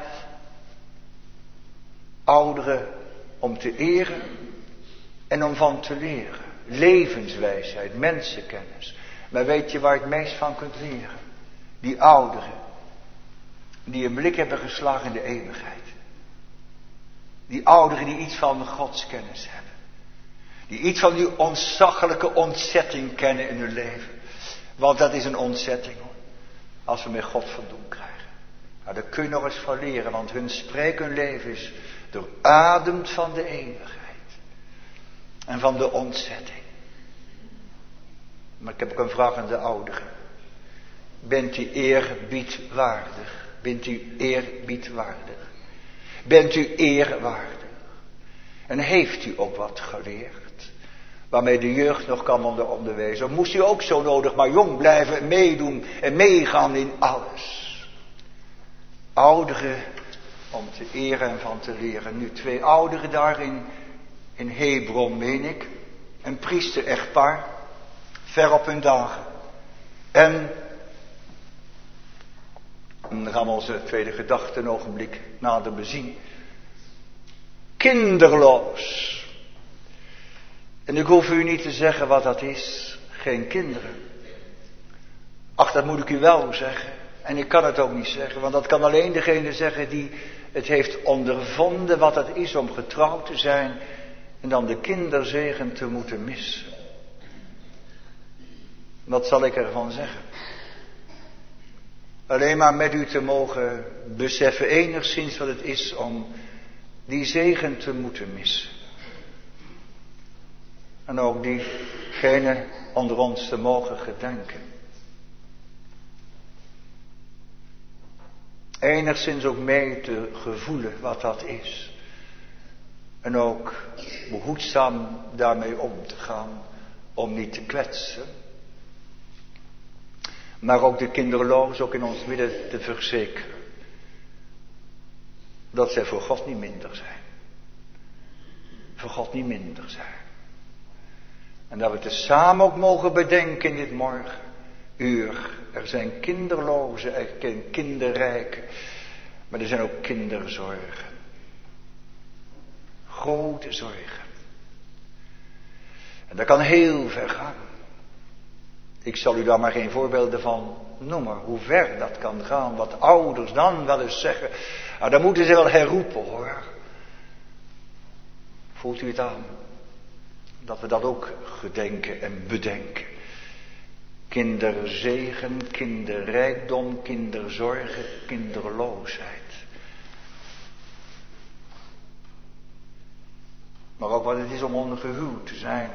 ouderen om te eren en om van te leren. Levenswijsheid, mensenkennis. Maar weet je waar je het meest van kunt leren? Die ouderen die een blik hebben geslagen in de eeuwigheid. Die ouderen die iets van godskennis hebben. Die iets van die ontzaglijke ontzetting kennen in hun leven. Want dat is een ontzetting hoor. Als we met God van doen krijgen. Nou, daar kun je nog eens van leren. Want hun spreek, hun leven is doorademd van de eeuwigheid. En van de ontzetting. Maar ik heb ook een vraag aan de ouderen. Bent u eerbiedwaardig? Bent u eerbiedwaardig? Bent u eerwaardig? En heeft u ook wat geleerd? Waarmee de jeugd nog kan worden onderwezen. Of moest u ook zo nodig maar jong blijven en meedoen en meegaan in alles? Ouderen om te eren en van te leren. Nu 2 ouderen daar in Hebron, meen ik. Een priester-echtpaar. Ver op hun dagen. En dan gaan we onze tweede gedachte een ogenblik nader bezien. Kinderloos. En ik hoef u niet te zeggen wat dat is. Geen kinderen. Ach, dat moet ik u wel zeggen. En ik kan het ook niet zeggen. Want dat kan alleen degene zeggen die het heeft ondervonden wat het is om getrouwd te zijn. En dan de kinderzegen te moeten missen. Wat zal ik ervan zeggen? Alleen maar met u te mogen beseffen enigszins wat het is om die zegen te moeten missen. En ook diegene onder ons te mogen gedenken. Enigszins ook mee te gevoelen wat dat is. En ook behoedzaam daarmee om te gaan, om niet te kwetsen. Maar ook de kinderloos ook in ons midden te verzekeren. Dat zij voor God niet minder zijn. Voor God niet minder zijn. En dat we tezamen ook mogen bedenken in dit morgenuur. Er zijn kinderlozen en kinderrijken. Maar er zijn ook kinderzorgen. Grote zorgen. En dat kan heel ver gaan. Ik zal u daar maar geen voorbeelden van noemen. Hoe ver dat kan gaan. Wat ouders dan wel eens zeggen. Nou, dan moeten ze wel herroepen hoor. Voelt u het aan? Dat we dat ook gedenken en bedenken. Kinderzegen, kinderrijkdom, kinderzorgen, kinderloosheid. Maar ook wat het is om ongehuwd te zijn.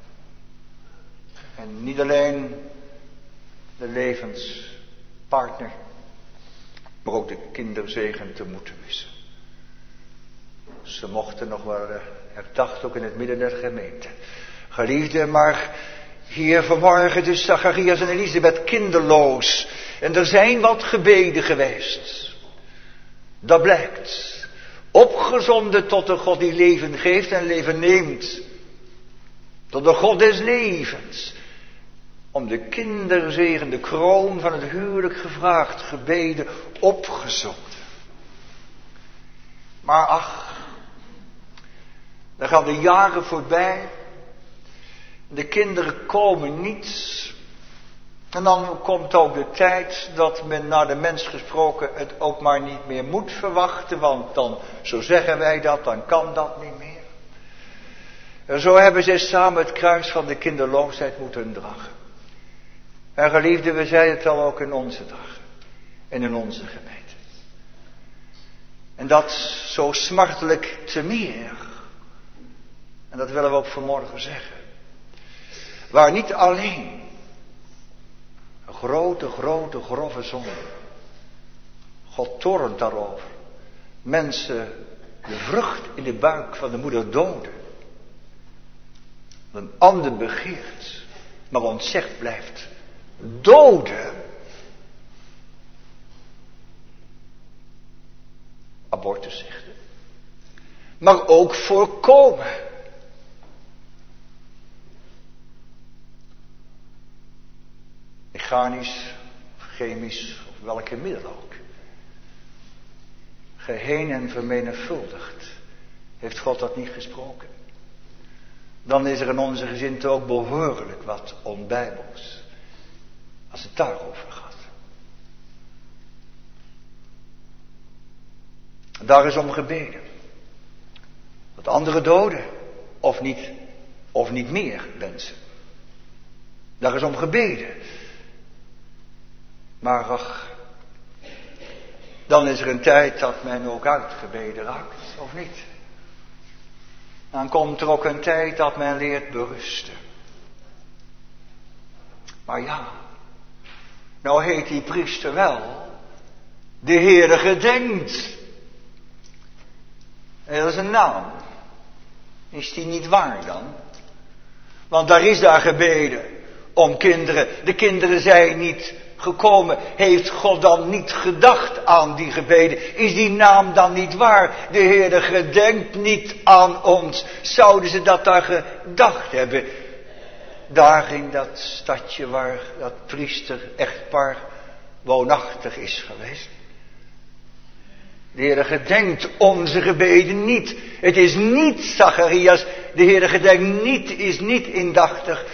En niet alleen de levenspartner, maar ook de kinderzegen te moeten missen. Ze mochten nog wel herdacht ook in het midden der gemeente. Geliefde, maar hier vanmorgen dus Zacharias en Elisabeth kinderloos. En er zijn wat gebeden geweest. Dat blijkt. Opgezonden tot de God die leven geeft en leven neemt. Tot de God des levens. Om de kinderzegen, de kroon van het huwelijk gevraagd, gebeden, opgezonden. Maar ach, dan gaan de jaren voorbij. De kinderen komen niet. En dan komt ook de tijd dat men naar de mens gesproken het ook maar niet meer moet verwachten. Want dan, zo zeggen wij dat, dan kan dat niet meer. En zo hebben zij samen het kruis van de kinderloosheid moeten dragen. En geliefde, we zeiden het al ook in onze dagen. En in onze gemeente. En dat zo smartelijk te meer. En dat willen we ook vanmorgen zeggen. Waar niet alleen een grote, grove zonde. God toornt daarover. Mensen de vrucht in de buik van de moeder doden. Een ander begeert, maar ontzegd blijft. Doden. abortusziekte. Maar ook voorkomen. Mechanisch, chemisch of welke middel ook. Geheen en vermenigvuldigd. Heeft God dat niet gesproken? Dan is er in onze gezin ook behoorlijk wat onbijbels. Als het daarover gaat. Daar is om gebeden. Dat andere doden of niet meer wensen. Daar is om gebeden. Maar ach, dan is er een tijd dat men ook uitgebeden raakt, of niet? Dan komt er ook een tijd dat men leert berusten. Maar ja, nou heet die priester wel, de Heere gedenkt. En dat is een naam. Is die niet waar dan? Want daar is daar gebeden om kinderen. De kinderen zijn niet gekomen. Heeft God dan niet gedacht aan die gebeden? Is die naam dan niet waar? De Heere gedenkt niet aan ons. Zouden ze dat daar gedacht hebben? Daar in dat stadje waar dat priester-echtpaar woonachtig is geweest. De Heere gedenkt onze gebeden niet. Het is niet Zacharias. De Heere gedenkt niet, is niet indachtig.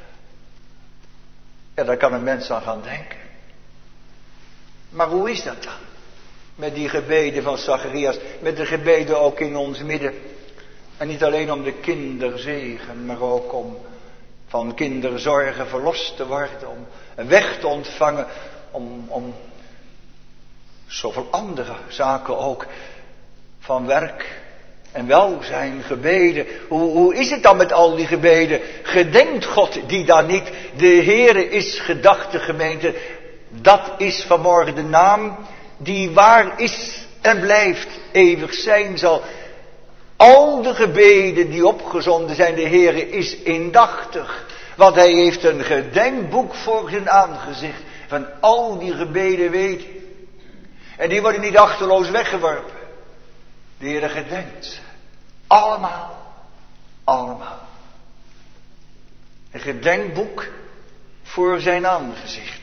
Ja, daar kan een mens aan gaan denken. Maar hoe is dat dan? Met die gebeden van Zacharias. Met de gebeden ook in ons midden. En niet alleen om de kinderzegen. Maar ook om van kinderzorgen verlost te worden. Om een weg te ontvangen. Om zoveel andere zaken ook. Van werk en welzijn, gebeden. Hoe is het dan met al die gebeden? Gedenkt God die daar niet? De Heere is gedachte, gemeente. Dat is vanmorgen de naam die waar is en blijft, eeuwig zijn zal. Al de gebeden die opgezonden zijn, de Heere is indachtig. Want hij heeft een gedenkboek voor zijn aangezicht. Van al die gebeden weet hij. En die worden niet achterloos weggeworpen. De Heere gedenkt ze. Allemaal. Allemaal. Een gedenkboek voor zijn aangezicht.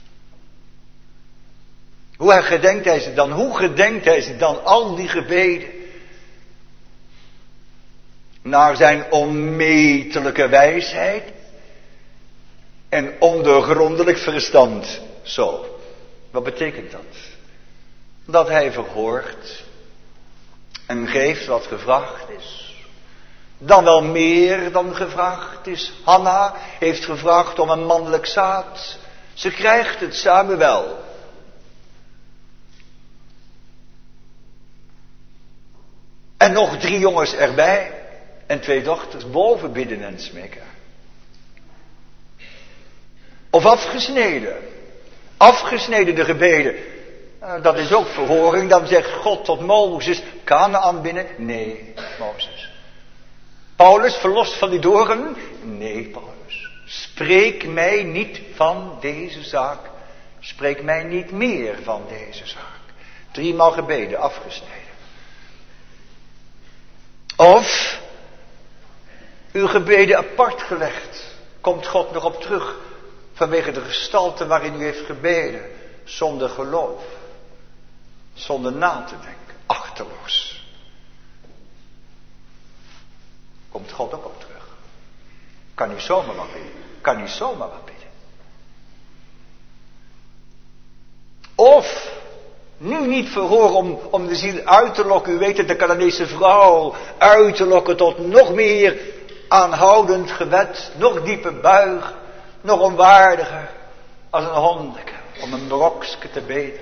Hoe gedenkt hij ze dan? Hoe gedenkt hij ze dan? Al die gebeden. Naar zijn onmetelijke wijsheid. En ondoorgrondelijk verstand. Zo. Wat betekent dat? Dat hij verhoort. En geeft wat gevraagd is. Dan wel meer dan gevraagd is. Hanna heeft gevraagd om een mannelijk zaad. Ze krijgt het samen wel. En nog 3 jongens erbij. En 2 dochters boven bidden en smeken. Of afgesneden. Afgesneden de gebeden. Dat is ook verhoring. Dan zegt God tot Mozes. Kanaan binnen? Nee, Mozes. Paulus, verlost van die doorn? Nee, Paulus. Spreek mij niet van deze zaak. Spreek mij niet meer van deze zaak. 3 maal gebeden, afgesneden. Of uw gebeden apart gelegd. Komt God nog op terug. Vanwege de gestalte waarin u heeft gebeden. Zonder geloof. Zonder na te denken. Achterloos. Komt God ook op terug. Kan niet zomaar wat bidden. Kan niet zomaar wat bidden. Of nu niet verhoren om de ziel uit te lokken. U weet het, de Canadese vrouw uit te lokken tot nog meer aanhoudend gebed. Nog dieper buig. Nog onwaardiger als een hondeke. Om een brokske te bedelen.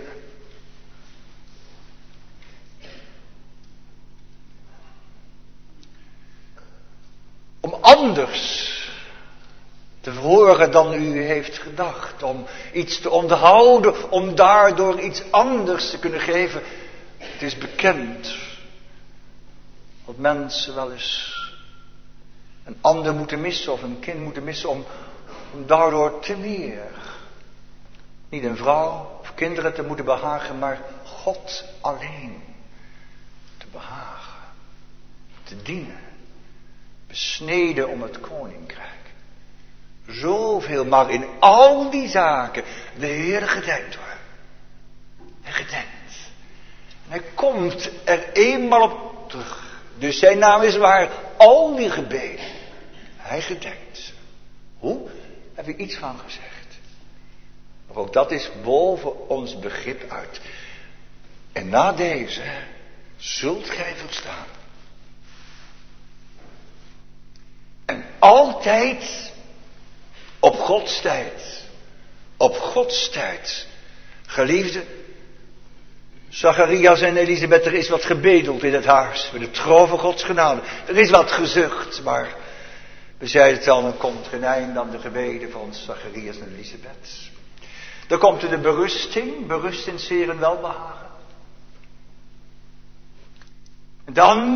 Om anders te verhoren dan u heeft gedacht. Om iets te onderhouden. Om daardoor iets anders te kunnen geven. Het is bekend dat mensen wel eens een ander moeten missen. Of een kind moeten missen om daardoor te meer. Niet een vrouw of kinderen te moeten behagen. Maar God alleen. behagen. Te dienen. Besneden om het koninkrijk. Zoveel, maar in al die zaken, de Heer gedenkt hoor. Hij gedenkt. En hij komt er eenmaal op terug. Dus zijn naam is waar, al die gebeden. Hij gedenkt ze. Hoe? Heb ik iets van gezegd. Maar ook dat is boven ons begrip uit. En na deze zult gij verstaan. En altijd op Gods tijd. Op Gods tijd. Geliefde, Zacharias en Elisabeth, er is wat gebedeld in het huis. Met de trouw van Gods genade. Er is wat gezucht, maar we zeiden het al, dan komt geen einde aan de gebeden van Zacharias en Elisabeth. Dan komt er de berusting, berust in zeer en welbehagen. En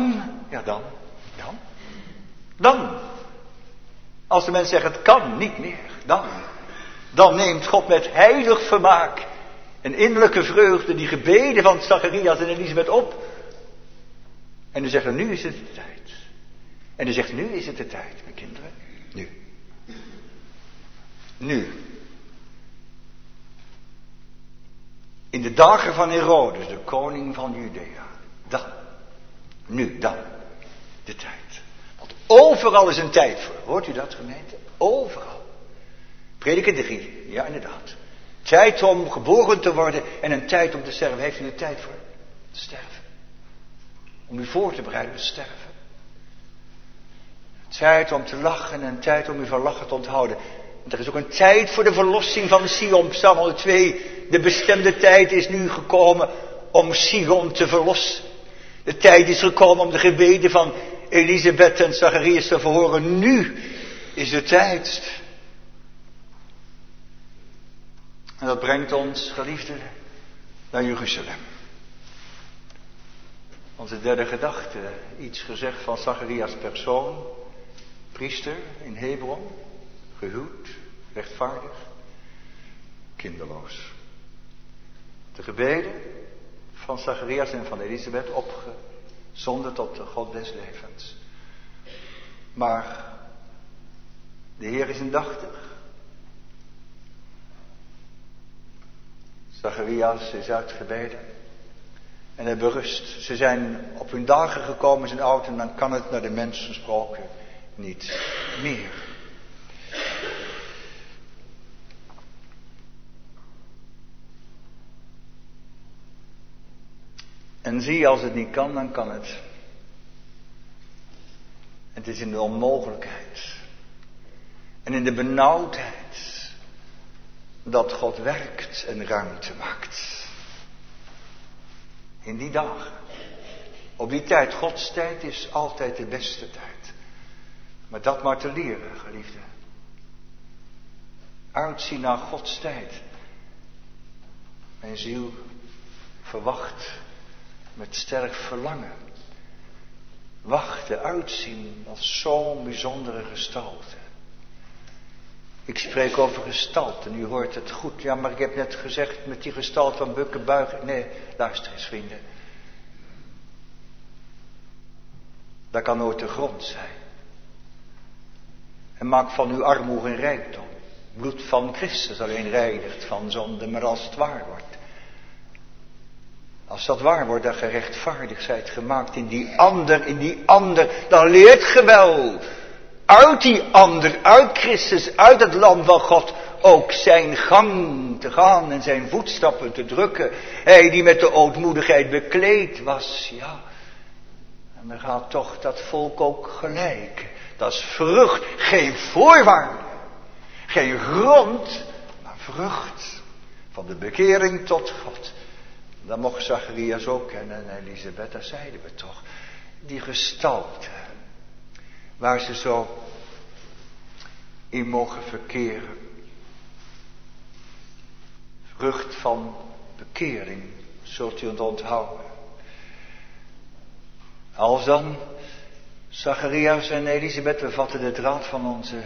dan. Als de mensen zeggen, het kan niet meer, dan neemt God met heilig vermaak en innerlijke vreugde die gebeden van Zacharias en Elisabeth op. En dan zeggen, nu is het de tijd. En dan zegt, nu is het de tijd, mijn kinderen. Nu. In de dagen van Herodes, de koning van Judea. Dan. De tijd. Want overal is een tijd voor. Hoort u dat, gemeente? Overal. Prediker 3, ja inderdaad. Tijd om geboren te worden en een tijd om te sterven. Heeft u er tijd voor? Te sterven. Om u voor te bereiden op te sterven. Tijd om te lachen en tijd om u van lachen te onthouden. Er is ook een tijd voor de verlossing van Sion. Psalm 102. De bestemde tijd is nu gekomen om Sion te verlossen. De tijd is gekomen om de gebeden van Elisabeth en Zacharias te verhoren. Nu is de tijd. En dat brengt ons, geliefden, naar Jeruzalem. Onze derde gedachte, iets gezegd van Zacharias' persoon. Priester in Hebron, gehuwd, rechtvaardig, kinderloos. De gebeden van Zacharias en van Elisabeth opgezonden tot de God des levens. Maar de Heer is indachtig. Zacharias is uitgebeden en hij berust. Ze zijn op hun dagen gekomen, zijn oud, en dan kan het naar de mens gesproken niet meer. En zie, als het niet kan, dan kan het. Het is in de onmogelijkheid en in de benauwdheid dat God werkt en ruimte maakt. In die dagen, op die tijd, Gods tijd is altijd de beste tijd. Maar dat maar te leren, geliefde. Uitzien naar Gods tijd. Mijn ziel verwacht met sterk verlangen. Wachten, uitzien als zo'n bijzondere gestalte. Ik spreek over gestalte en u hoort het goed. Ja, maar ik heb net gezegd met die gestalte van bukken, buigen. Nee, luister eens vrienden. Dat kan nooit de grond zijn. En maak van uw armoede een rijkdom. Bloed van Christus alleen reinigt van zonde, maar als het waar wordt. Als dat waar wordt, dat gerechtvaardigd zijt gemaakt in die ander, dan leert ge wel uit die ander, uit Christus, uit het lam van God, ook zijn gang te gaan en zijn voetstappen te drukken. Hij die met de ootmoedigheid bekleed was, ja. En dan gaat toch dat volk ook gelijk. Dat is vrucht, geen voorwaarde, geen grond, maar vrucht van de bekering tot God. Dat mocht Zacharias ook kennen en Elisabeth, dat zeiden we toch. Die gestalte, waar ze zo in mogen verkeren. Vrucht van bekering, zult u het onthouden. Als dan Zacharias en Elisabeth, we vatten de draad van onze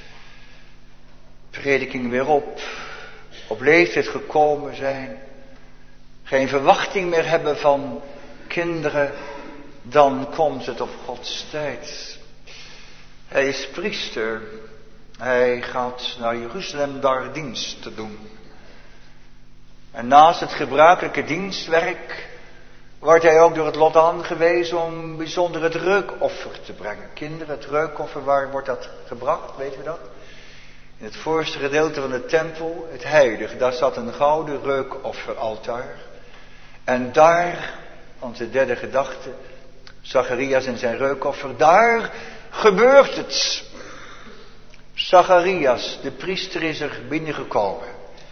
prediking weer op leeftijd gekomen zijn. Geen verwachting meer hebben van kinderen dan komt het op Gods tijd. Hij is priester. Hij gaat naar Jeruzalem daar dienst te doen. En naast het gebruikelijke dienstwerk wordt hij ook door het lot aangewezen om bijzonder het reukoffer te brengen. Kinderen, het reukoffer, waar wordt dat gebracht? Weten we dat? In het voorste gedeelte van de tempel, het heilige, daar zat een gouden reukofferaltaar. En daar, onze derde gedachte, Zacharias en zijn reukoffer, daar gebeurt het. Zacharias, de priester, is er binnengekomen.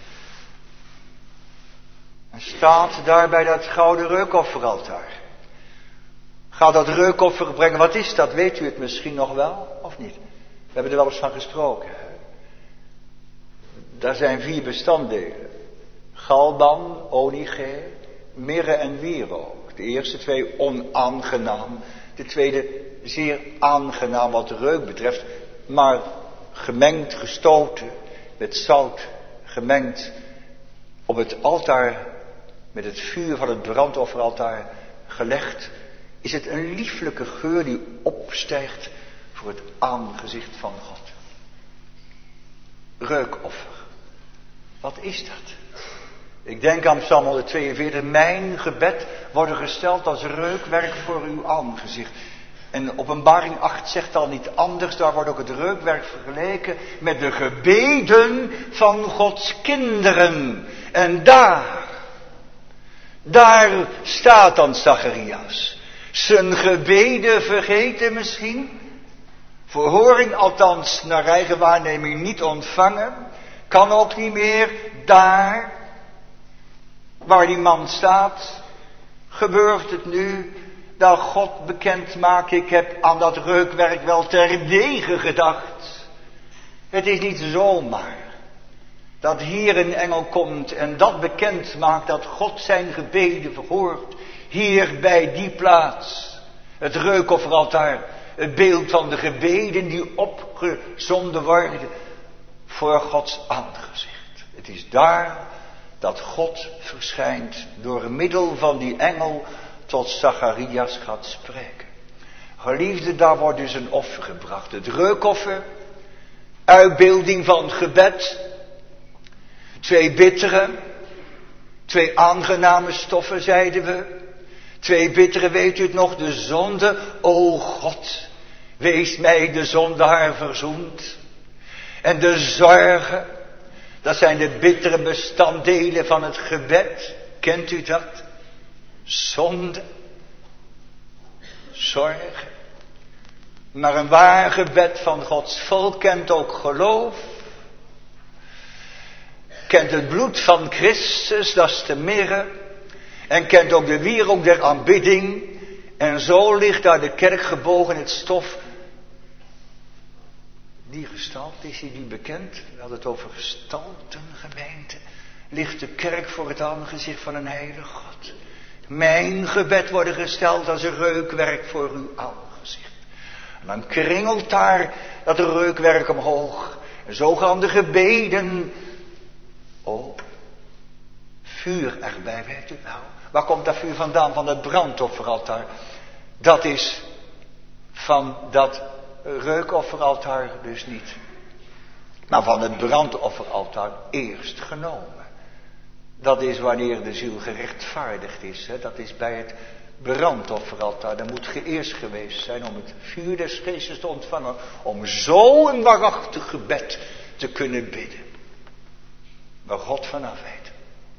En staat daar bij dat gouden reukofferaltaar. Gaat dat reukoffer brengen. Wat is dat? Weet u het misschien nog wel? Of niet? We hebben er wel eens van gesproken. Daar zijn 4 bestanddelen. Galban, olige, mirre en wierook. De eerste 2 onaangenaam. De tweede zeer aangenaam wat de reuk betreft. Maar gemengd, gestoten met zout. Gemengd op het altaar met het vuur van het brandofferaltaar gelegd. Is het een lieflijke geur die opstijgt voor het aangezicht van God. Reukoffer. Wat is dat? Ik denk aan Psalm 142. Mijn gebed worden gesteld als reukwerk voor uw aangezicht. En Openbaring 8 zegt al niet anders. Daar wordt ook het reukwerk vergeleken met de gebeden van Gods kinderen. En daar staat dan Zacharias. Zijn gebeden vergeten misschien. Verhoring althans naar eigen waarneming niet ontvangen. Kan ook niet meer. Daar waar die man staat, gebeurt het nu dat God bekend maakt. Ik heb aan dat reukwerk wel terdege gedacht. Het is niet zomaar dat hier een engel komt en dat bekend maakt dat God zijn gebeden verhoort. Hier bij die plaats. Het reukofferaltaar. Het beeld van de gebeden die opgezonden worden voor Gods aangezicht. Het is daar dat God verschijnt door middel van die engel tot Zacharias gaat spreken. Geliefde, daar wordt dus een offer gebracht. Het reukoffer, uitbeelding van gebed. 2 bittere, 2 aangename stoffen, zeiden we. 2 bittere, weet u het nog, de zonde. O God, wees mij de zondaar verzoend. En de zorgen, dat zijn de bittere bestanddelen van het gebed. Kent u dat? Zonde, zorgen. Maar een waar gebed van Gods volk kent ook geloof. Kent het bloed van Christus, dat is de mirre. En kent ook de wierook der aanbidding. En zo ligt daar de kerk gebogen in het stof. Die gestalte, is die bekend? We hadden het over gestalten, gemeente. Ligt de kerk voor het aangezicht van een heilige God. Mijn gebed worden gesteld als een reukwerk voor uw aangezicht. En dan kringelt daar dat reukwerk omhoog. En zo gaan de gebeden. Oh, vuur erbij, weet u nou. Waar komt dat vuur vandaan? Van het brandofferaltaar. Dat is van dat reukofferaltaar dus niet. Maar van het brandofferaltaar eerst genomen. Dat is wanneer de ziel gerechtvaardigd is. Hè? Dat is bij het brandofferaltaar. Dan moet ge eerst geweest zijn om het vuur des geestes te ontvangen. Om zo een waarachtig gebed te kunnen bidden. Waar God vanaf weet.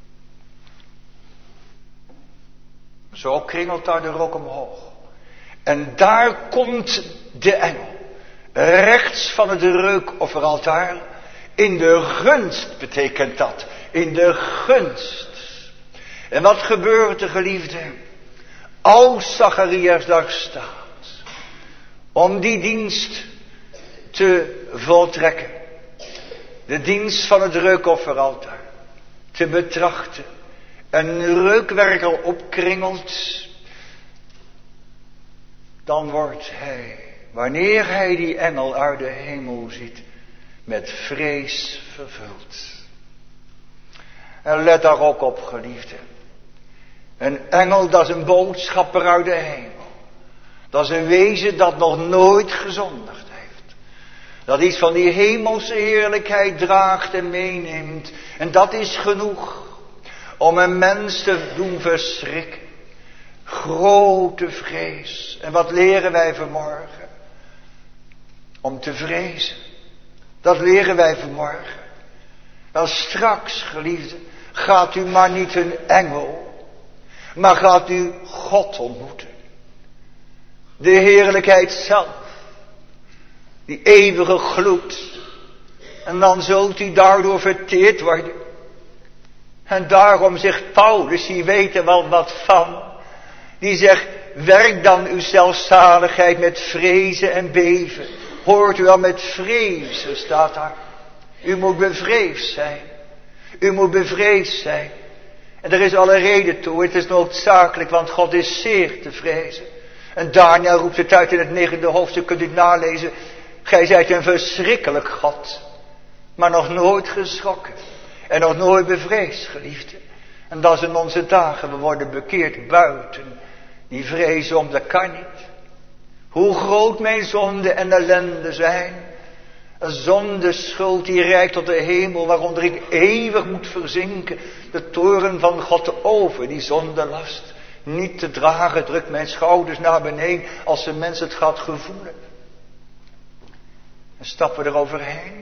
Zo kringelt daar de rook omhoog. En daar komt de engel. Rechts van het reukofferaltaar. In de gunst betekent dat. In de gunst. En wat gebeurt er, geliefde? Als Zacharias daar staat. Om die dienst te voltrekken. De dienst van het reukofferaltaar. Te betrachten. Een reukwerk al opkringelt. Dan wordt hij, wanneer hij die engel uit de hemel ziet, met vrees vervuld. En let daar ook op, geliefde. Een engel, dat is een boodschapper uit de hemel. Dat is een wezen dat nog nooit gezondigd heeft. Dat iets van die hemelse heerlijkheid draagt en meeneemt. En dat is genoeg om een mens te doen verschrikken. Grote vrees. En wat leren wij vanmorgen? Om te vrezen. Dat leren wij vanmorgen. Wel straks, geliefden, gaat u maar niet een engel, maar gaat u God ontmoeten. De heerlijkheid zelf. Die eeuwige gloed. En dan zult u daardoor verteerd worden. En daarom zegt Paulus, die weet er wel wat van. Die zegt, werk dan uw zelfzaligheid met vrezen en beven. Hoort u wel, met vrezen staat daar. U moet bevreesd zijn. U moet bevreesd zijn. En er is alle reden toe. Het is noodzakelijk, want God is zeer te vrezen. En daarna roept het uit in het 9e hoofdstuk, kunt u het nalezen. Gij zijt een verschrikkelijk God. Maar nog nooit geschrokken. En nog nooit bevreesd, geliefde. En dat is in onze dagen. We worden bekeerd buiten die vrees om, dat kan niet. Hoe groot mijn zonde en ellende zijn. Een zondeschuld die reikt tot de hemel, waaronder ik eeuwig moet verzinken. De toorn van God over, die zondelast. Niet te dragen, drukt mijn schouders naar beneden als een mens het gaat gevoelen. En stappen er overheen.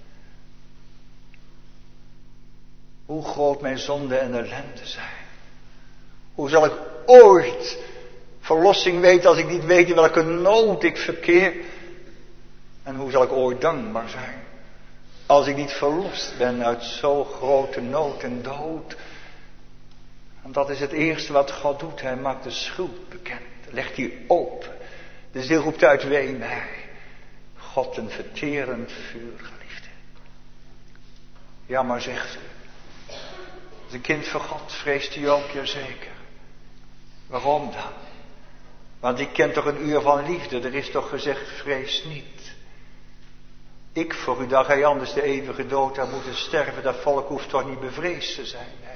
Hoe groot mijn zonde en ellende zijn. Hoe zal ik ooit verlossing weten als ik niet weet in welke nood ik verkeer. En hoe zal ik ooit dankbaar zijn als ik niet verlost ben uit zo'n grote nood en dood. En dat is het eerste wat God doet. Hij maakt de schuld bekend. Legt die open. De ziel roept uit, wee mij. God een verterend vuur, geliefde. Ja, maar zegt u. Als een kind van God vreest u ook, jazeker. Waarom dan? Want die kent toch een uur van liefde. Er is toch gezegd, vrees niet. Ik voor u dat gij anders de eeuwige dood had moeten sterven. Dat volk hoeft toch niet bevreesd te zijn. Nee.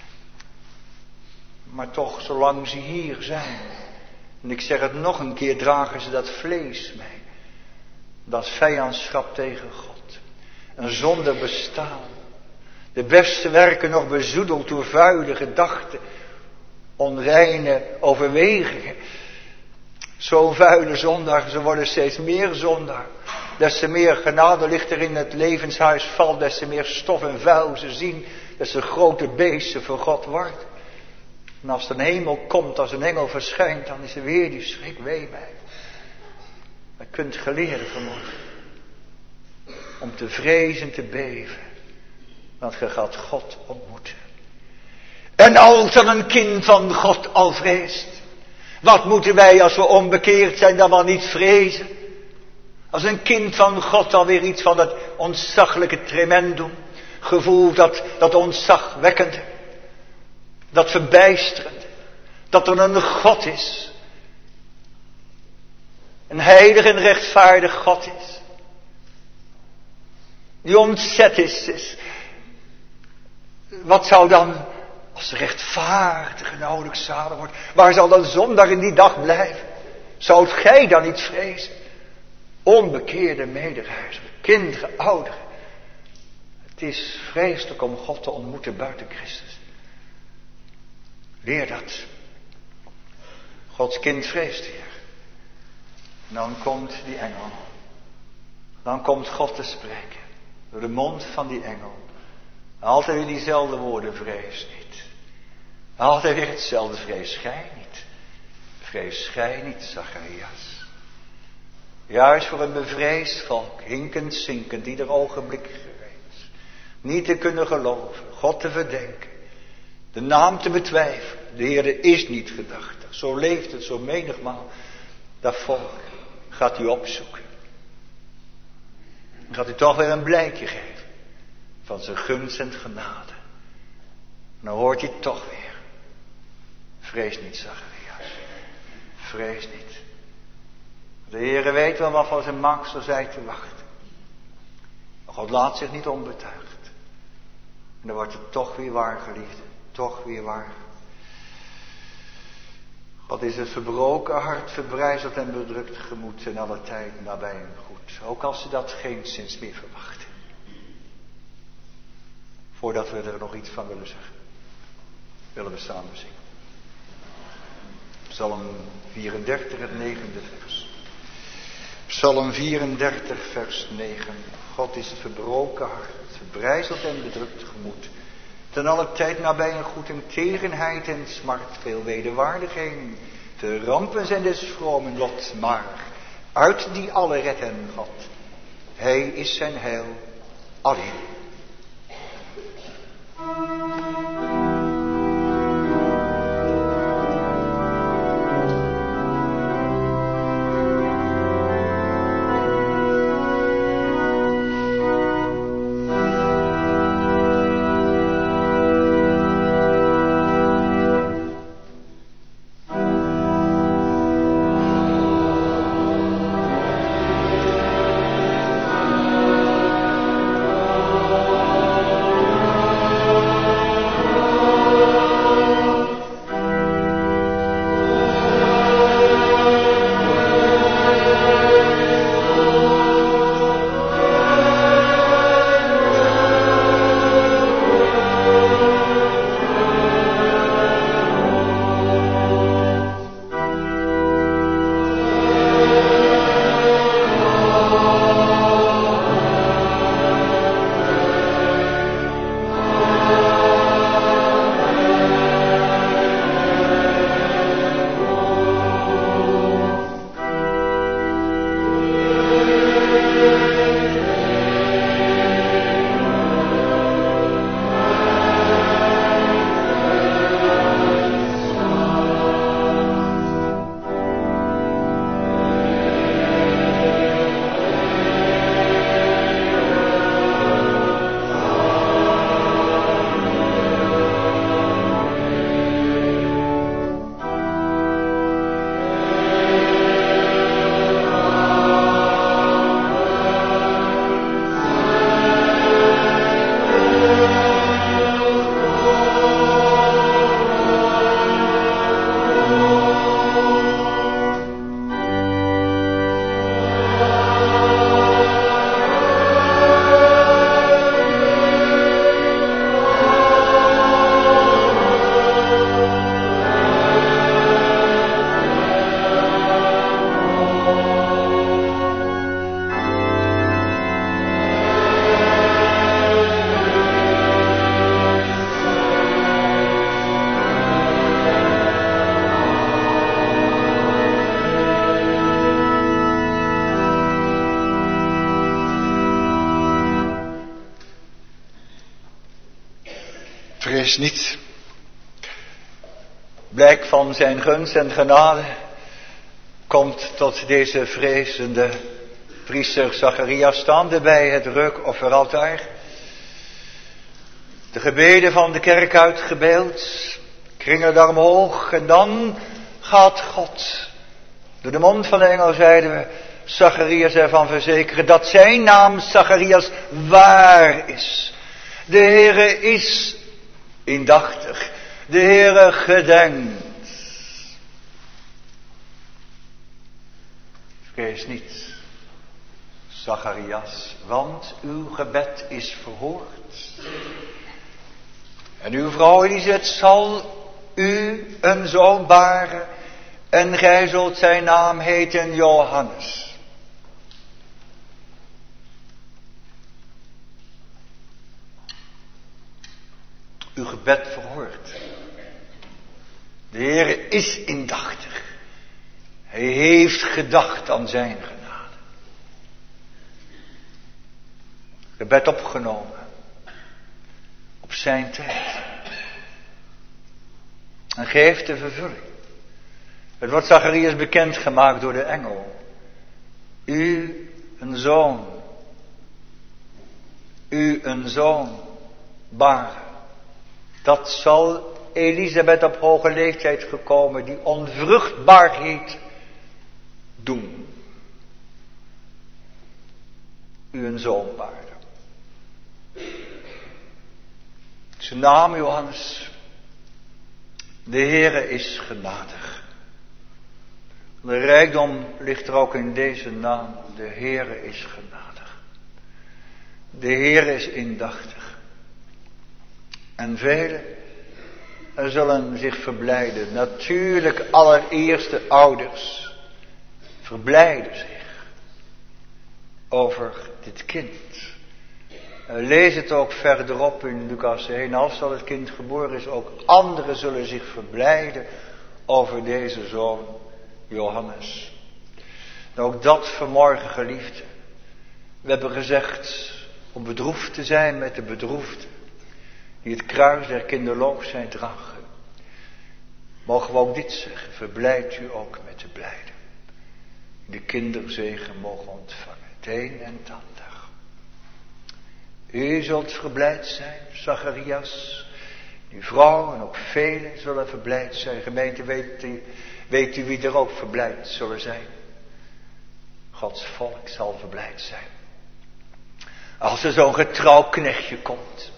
Maar toch, zolang ze hier zijn. En ik zeg het nog een keer, dragen ze dat vlees mee. Dat is vijandschap tegen God. Een zonde bestaan. De beste werken nog bezoedeld door vuile gedachten. Onreine overwegingen. Zo'n vuile zondaar, ze worden steeds meer zondaar. Des te meer genade ligt er in het levenshuis valt, des te meer stof en vuil ze zien. Des te grote beesten voor God wordt. En als de hemel komt, als een engel verschijnt, dan is er weer die schrik, wee mij. Je kunt geleerd vanmorgen. Om te vrezen, te beven. Want je gaat God ontmoeten. En als dan een kind van God al vreest. Wat moeten wij als we onbekeerd zijn dan wel niet vrezen? Als een kind van God alweer iets van dat ontzaglijke tremendum. Gevoel dat ontzagwekkende. Dat verbijsterende. Dat er een God is. Een heilig en rechtvaardig God is. Die ontzet is. Wat zou dan, als de rechtvaardige nauwelijks zalig wordt, waar zal dan zondag in die dag blijven? Zoudt gij dan niet vrezen? Onbekeerde medereizigers, kinderen, ouderen. Het is vreselijk om God te ontmoeten buiten Christus. Leer dat. Gods kind vreest hier. En dan komt die engel. Dan komt God te spreken. Door de mond van die engel. Altijd weer diezelfde woorden, vrees niet. Altijd weer hetzelfde, vrees gij niet. Vrees gij niet, Zacharias. Juist voor een bevreesd volk, hinkend, zinkend, ieder ogenblik gereed. Niet te kunnen geloven, God te verdenken. De naam te betwijfelen. De Heere is niet gedachtig. Zo leeft het zo menigmaal. Dat volk gaat u opzoeken. Dan gaat u toch weer een blijkje geven. Van zijn gunst en genade. En dan hoort hij toch weer. Vrees niet, Zacharias. Vrees niet. De Heere weet wel wat van zijn maksel zij te wachten. Maar God laat zich niet onbetuigd. En dan wordt het toch weer waar, geliefde. Toch weer waar. Wat is het verbroken hart, verbrijzeld en bedrukt gemoed en alle tijd nabij en goed. Ook als ze dat geenszins meer verwachten. Voordat we er nog iets van willen zeggen, willen we samen zingen. Psalm 34, het 9e vers. Psalm 34, vers 9. God is het verbroken hart, verbrijzeld en bedrukt gemoed. Ten alle tijd nabij en goed in tegenheid en smart, veel wederwaardigheden. De rampen zijn des vromen lot, maar uit die alle redt hem God. Hij is zijn heil alleen. Vrees niet. Blijk van zijn gunst en genade komt tot deze vrezende priester Zacharias staande bij het reukofferaltaar. De gebeden van de kerk uitgebeeld, kringen daar omhoog en dan gaat God, door de mond van de engel zeiden we, Zacharias ervan verzekeren dat zijn naam Zacharias waar is. De Heere is indachtig, de Heere gedenkt. Vrees niet, Zacharias, want uw gebed is verhoord. En uw vrouw Elisabeth zal u een zoon baren en gij zult zijn naam heten Johannes. Uw gebed verhoord. De Heere is indachtig. Hij heeft gedacht aan zijn genade. Gebed opgenomen. Op zijn tijd. En geeft de vervulling. Het wordt Zacharias bekendgemaakt door de engel. U een zoon baren. Dat zal Elisabeth op hoge leeftijd gekomen, die onvruchtbaarheid doen. U een zoon baren. Zijn naam Johannes. De Heere is genadig. De rijkdom ligt er ook in deze naam. De Heere is genadig. De Heere is indachtig. En velen zullen zich verblijden. Natuurlijk allereerst de ouders verblijden zich over dit kind. Lees het ook verderop in Lucas 1. Als dat het kind geboren is, ook anderen zullen zich verblijden over deze zoon Johannes. En ook dat vanmorgen, geliefde. We hebben gezegd om bedroefd te zijn met de bedroefden, die het kruis der kinderloosheid dragen. Mogen we ook dit zeggen: verblijdt u ook met de blijden, die de kinderzegen mogen ontvangen, het een en het ander. U zult verblijd zijn, Zacharias. Uw vrouw en ook velen zullen verblijd zijn. Gemeente, weet u wie er ook verblijd zullen zijn? Gods volk zal verblijd zijn. Als er zo'n getrouw knechtje komt.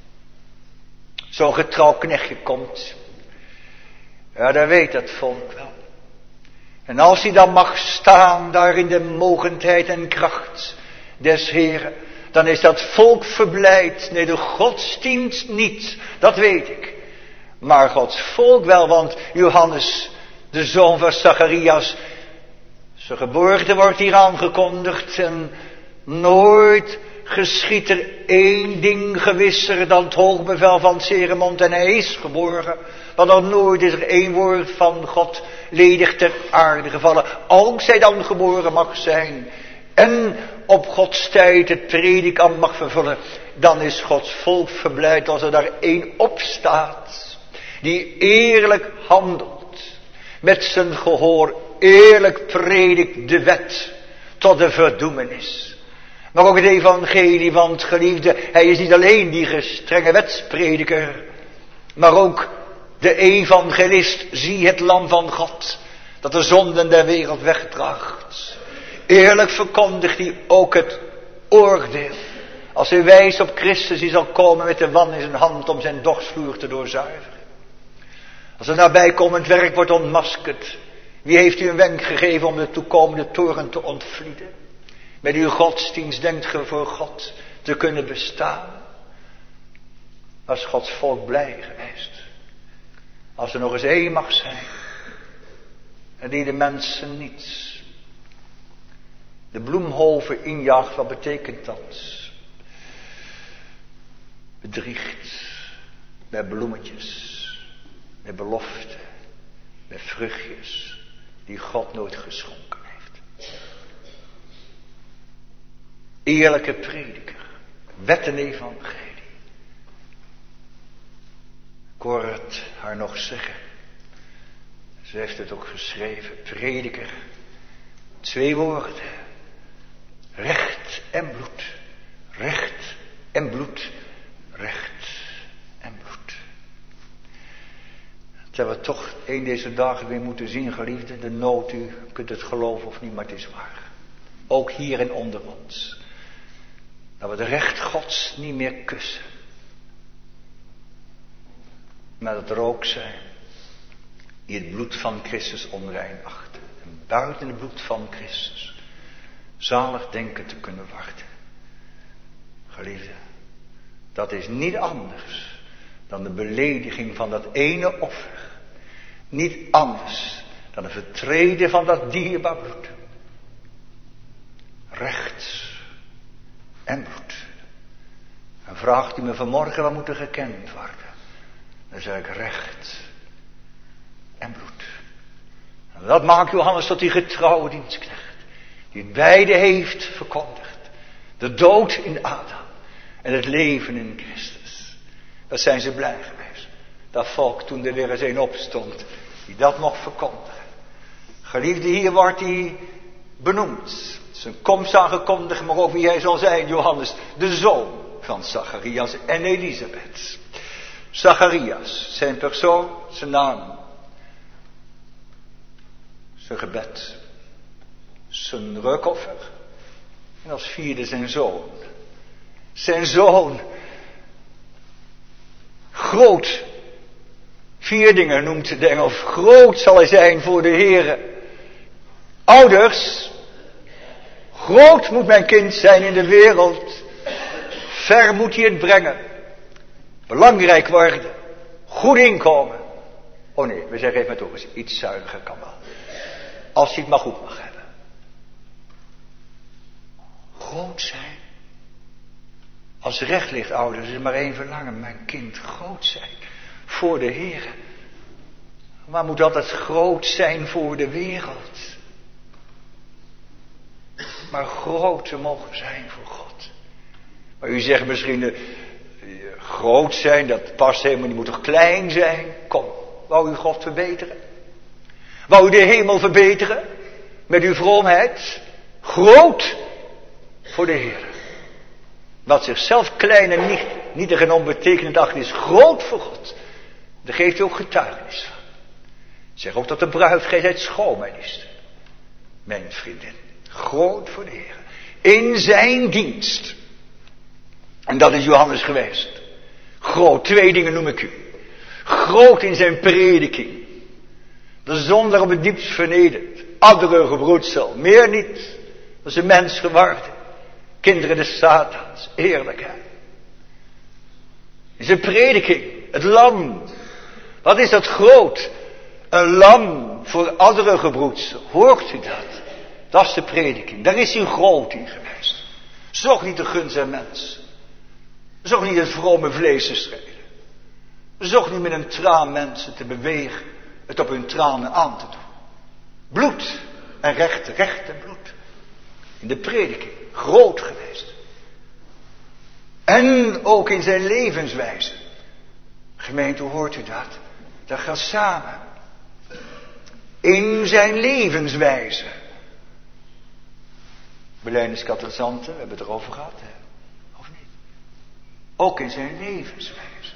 Zo'n getrouw knechtje komt. Ja, dan weet dat volk wel. En als hij dan mag staan daar in de mogendheid en kracht des Heren, dan is dat volk verblijd. Nee, de godsdienst niet, dat weet ik. Maar Gods volk wel, want Johannes, de zoon van Zacharias, zijn geboorte wordt hier aangekondigd. En nooit geschiet er één ding gewisser dan het hoogbevel van Ceremont. En hij is geboren. Want nog nooit is er één woord van God ledig ter aarde gevallen. Als hij dan geboren mag zijn en op Gods tijd het predikant mag vervullen, dan is Gods volk verblijd als er daar één opstaat die eerlijk handelt, met zijn gehoor eerlijk predikt de wet tot de verdoemenis. Maar ook het evangelie, want geliefde, hij is niet alleen die gestrenge wetsprediker, maar ook de evangelist. Zie het lam van God, dat de zonden der wereld wegdraagt. Eerlijk verkondigt hij ook het oordeel. Als hij wijst op Christus, die zal komen met de wan in zijn hand om zijn dorsvloer te doorzuiveren. Als er nabijkomend werk wordt ontmaskerd, wie heeft u een wenk gegeven om de toekomende toren te ontvlieden? Met uw godsdienst denkt ge voor God te kunnen bestaan. Was Gods volk blij geweest. Als er nog eens één mag zijn. En die de mensen niets. De bloemhoven injaagt, wat betekent dat? Bedriegt. Met bloemetjes. Met beloften. Met vruchtjes. Die God nooit geschonken heeft. Eerlijke prediker. Wet en evangelie. Ik hoor het haar nog zeggen. Ze heeft het ook geschreven. Prediker. 2 woorden. Recht en bloed. Recht en bloed. Recht en bloed. Dat hebben we toch een deze dagen weer moeten zien, geliefden. De nood, u kunt het geloven of niet, maar het is waar. Ook hier en onder ons. Dat we de recht Gods niet meer kussen. Maar dat er ook zijn die het bloed van Christus onrein achten. En buiten het bloed van Christus zalig denken te kunnen worden. Geliefde, dat is niet anders dan de belediging van dat ene offer. Niet anders dan een vertreden van dat dierbaar bloed. Recht en bloed. En vraagt u me vanmorgen, wat moet er gekend worden? Dan zeg ik recht en bloed. En dat maakt Johannes tot die getrouwe dienstknecht. Die beide heeft verkondigd. De dood in Adam en het leven in Christus. Dat zijn ze blij geweest. Dat volk toen er weer eens een opstond. Die dat mocht verkondigen. Geliefde, hier wordt hij benoemd. Zijn komst aangekondigd, maar ook wie hij zal zijn. Johannes, de zoon van Zacharias en Elisabeth. Zacharias, zijn persoon, zijn naam. Zijn gebed. Zijn reukoffer. En als vierde zijn zoon. Zijn zoon. Groot. 4 dingen noemt de engel. Groot zal hij zijn voor de Heere. Ouders, groot moet mijn kind zijn in de wereld. Ver moet hij het brengen. Belangrijk worden. Goed inkomen. Oh nee, we zeggen even toch eens, iets zuiniger kan wel. Als hij het maar goed mag hebben. Groot zijn. Als recht ligt, ouders, is maar één verlangen. Mijn kind groot zijn. Voor de Heer. Maar moet altijd groot zijn voor de wereld. Maar groot te mogen zijn voor God. Maar u zegt misschien, groot zijn, dat past helemaal niet, moet toch klein zijn? Kom, wou u God verbeteren? Wou u de hemel verbeteren? Met uw vroomheid? Groot voor de Heer. Wat zichzelf klein en nietig en onbetekenend acht is, groot voor God. Daar geeft u ook getuigenis van. Zeg ook dat de bruid, gij zijt schoon, mijn liefste. Mijn vriendin. Groot voor de Heer. In zijn dienst. En dat is Johannes geweest. Groot, 2 dingen noem ik u. Groot in zijn prediking. De zondaar op het diepst vernederd. Andere gebroedsel. Meer niet. Dat is een mens geworden. Kinderen des Satans. Eerlijkheid. In zijn prediking. Het lam. Wat is dat groot? Een lam voor andere gebroedsel. Hoort u dat? Dat is de prediking. Daar is hij groot in geweest. Zocht niet de gunst der mens. Zocht niet het vrome vlees te strijden. Zocht niet met een traan mensen te bewegen. Het op hun tranen aan te doen. Bloed en recht en bloed. In de prediking. Groot geweest. En ook in zijn levenswijze. Gemeente, hoe hoort u dat? Dat gaat samen. In zijn levenswijze. Belijdenis katholisante, we hebben het erover gehad, hè? Of niet? Ook in zijn levenswijze.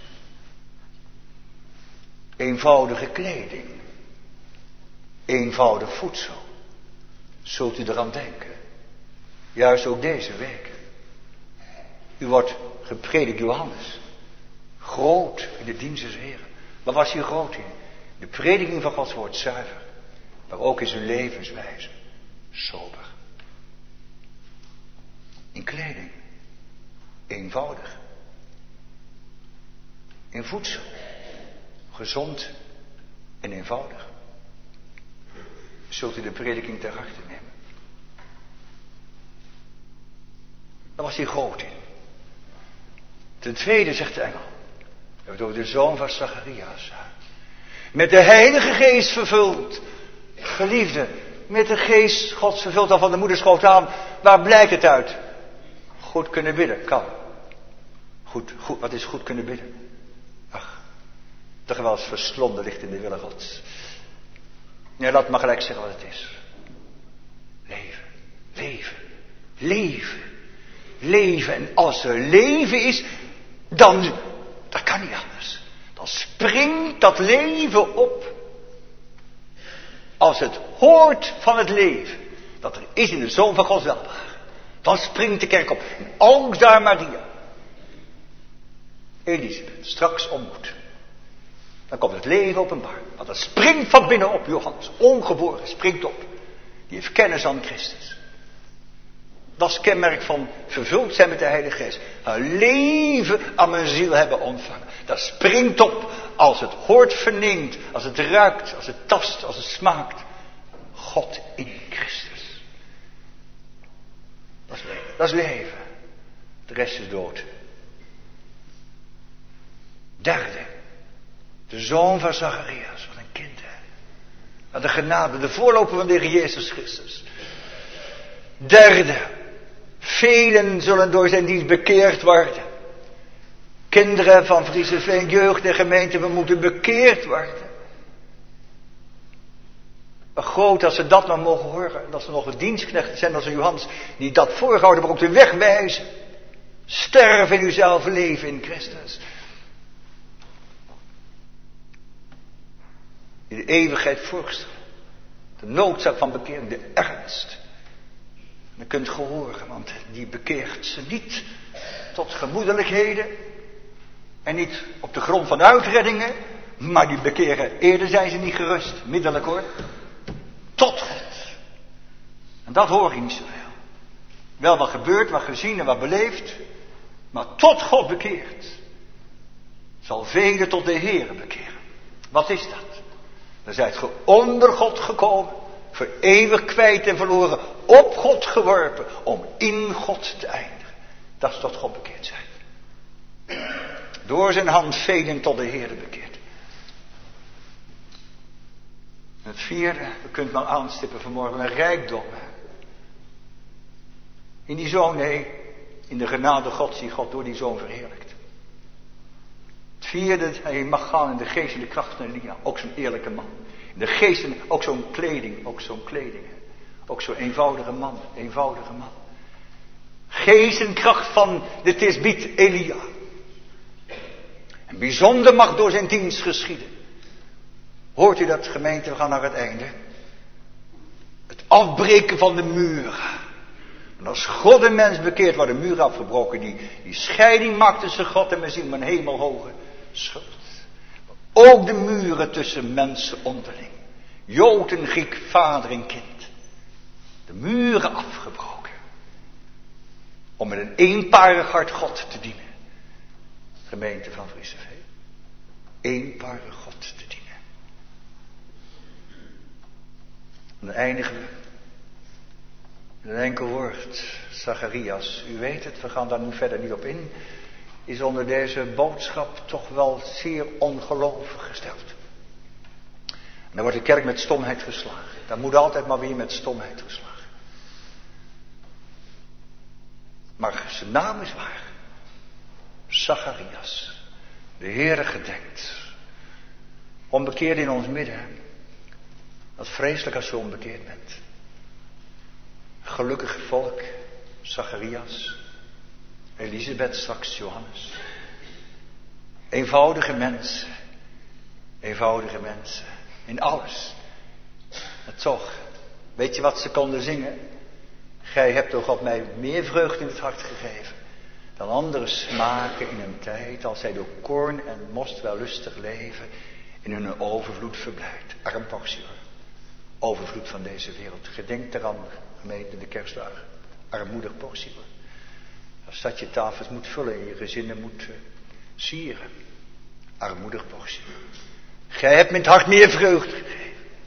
Eenvoudige kleding. Eenvoudig voedsel. Zult u eraan denken. Juist ook deze week. U wordt gepredikt Johannes. Groot in de dienst des Heren. Waar was hij groot in? De prediking van Gods woord zuiver. Maar ook in zijn levenswijze. Sober. In kleding. Eenvoudig. In voedsel. Gezond en eenvoudig. Zult u de prediking ter harte nemen. Daar was hij groot in. Ten tweede zegt de engel. We hebben het over de zoon van Zacharias. Met de Heilige Geest vervuld. Geliefde, met de Geest Gods vervuld al van de moederschoot aan. Waar blijkt het uit? Goed kunnen bidden, kan. Goed, wat is goed kunnen bidden? Ach, toch wel eens verslonden ligt in de wille Gods. Ja, laat maar gelijk zeggen wat het is. Leven, leven, leven, leven. En als er leven is, dan, dat kan niet anders. Dan springt dat leven op. Als het hoort van het leven, dat er is in de Zoon van Gods welbehagen. Dan springt de kerk op. En ook daar Maria. Elisabeth, straks ontmoet. Dan komt het leven openbaar. Want dat springt van binnen op, Johannes. Ongeboren, springt op. Die heeft kennis aan Christus. Dat is het kenmerk van vervuld zijn met de Heilige Geest. Een leven aan mijn ziel hebben ontvangen. Dat springt op als het hoort verneemt. Als het ruikt, als het tast, als het smaakt. God in Christus. Dat is leven. Dat is leven. De rest is dood. Derde. De zoon van Zacharias. Wat een kind, hè. Wat de genade. De voorloper van de Heer Jezus Christus. Derde. Velen zullen door zijn dienst bekeerd worden. Kinderen van Frieseveen, jeugd en gemeente, we moeten bekeerd worden. Maar groot als ze dat maar mogen horen. Dat ze nog een dienstknecht zijn als een Johannes. Die dat voorhouden, maar ook de weg wijzen. Sterf in uzelf, leven in Christus. In de eeuwigheid voorgesteld. De noodzaak van bekering, de ernst. Je kunt gehoren, want die bekeert ze niet tot gemoedelijkheden. En niet op de grond van uitreddingen. Maar die bekeren, eerder zijn ze niet gerust. Middelijk hoor. Tot God. En dat hoor je niet zoveel. Wel wat gebeurt, wat gezien en wat beleefd. Maar tot God bekeert. Zal velen tot de Heere bekeren. Wat is dat? Dan zijt ge onder God gekomen. Voor eeuwig kwijt en verloren. Op God geworpen. Om in God te eindigen. Dat is tot God bekeerd zijn. Door zijn hand velen tot de Heere bekeerd. En het vierde, we kunnen het maar aanstippen vanmorgen, een rijkdom. In die zoon, nee, in de genade Gods die God door die zoon verheerlijkt. Het vierde, hij mag gaan in de geest en de kracht van Elia, ook zo'n eerlijke man. In de geest, ook zo'n kleding. Ook zo'n eenvoudige man. Geest en kracht van de Tisbiet Elia. En bijzonder mag door zijn dienst geschieden. Hoort u dat, gemeente? We gaan naar het einde. Het afbreken van de muren. En als God en mens bekeert, wordt de muur afgebroken. Die scheiding maakt tussen God en mens in een hemelhoge schuld. Maar ook de muren tussen mensen onderling. Jood en Griek, vader en kind. De muren afgebroken. Om met een eenparig hart God te dienen. Gemeente van Vrieseveen. Eenparig God te dienen. En dan eindigen we. Een enkel woord. Zacharias. U weet het, we gaan daar nu verder niet op in. Is onder deze boodschap toch wel zeer ongelovig gesteld. En dan wordt de kerk met stomheid geslagen. Dan moet altijd maar weer met stomheid geslagen. Maar zijn naam is waar. Zacharias. De Heere gedenkt. Onbekeerd in ons midden. Dat is vreselijk als je onbekeerd bent. Gelukkig volk. Zacharias. Elisabeth, straks Johannes. Eenvoudige mensen. In alles. En toch. Weet je wat ze konden zingen? Gij hebt, o God, mij meer vreugde in het hart gegeven. Dan anderen smaken in een tijd. Als zij door koorn en most wel lustig leven. In hun overvloed verblijdt. Arm portie hoor. Overvloed van deze wereld. Gedenk eraan, gemeente, de kerstdagen. Armoedig portie hoor. Als dat je tafels moet vullen en je gezinnen moet sieren. Armoedig portie. Gij hebt met het hart meer vreugde gegeven.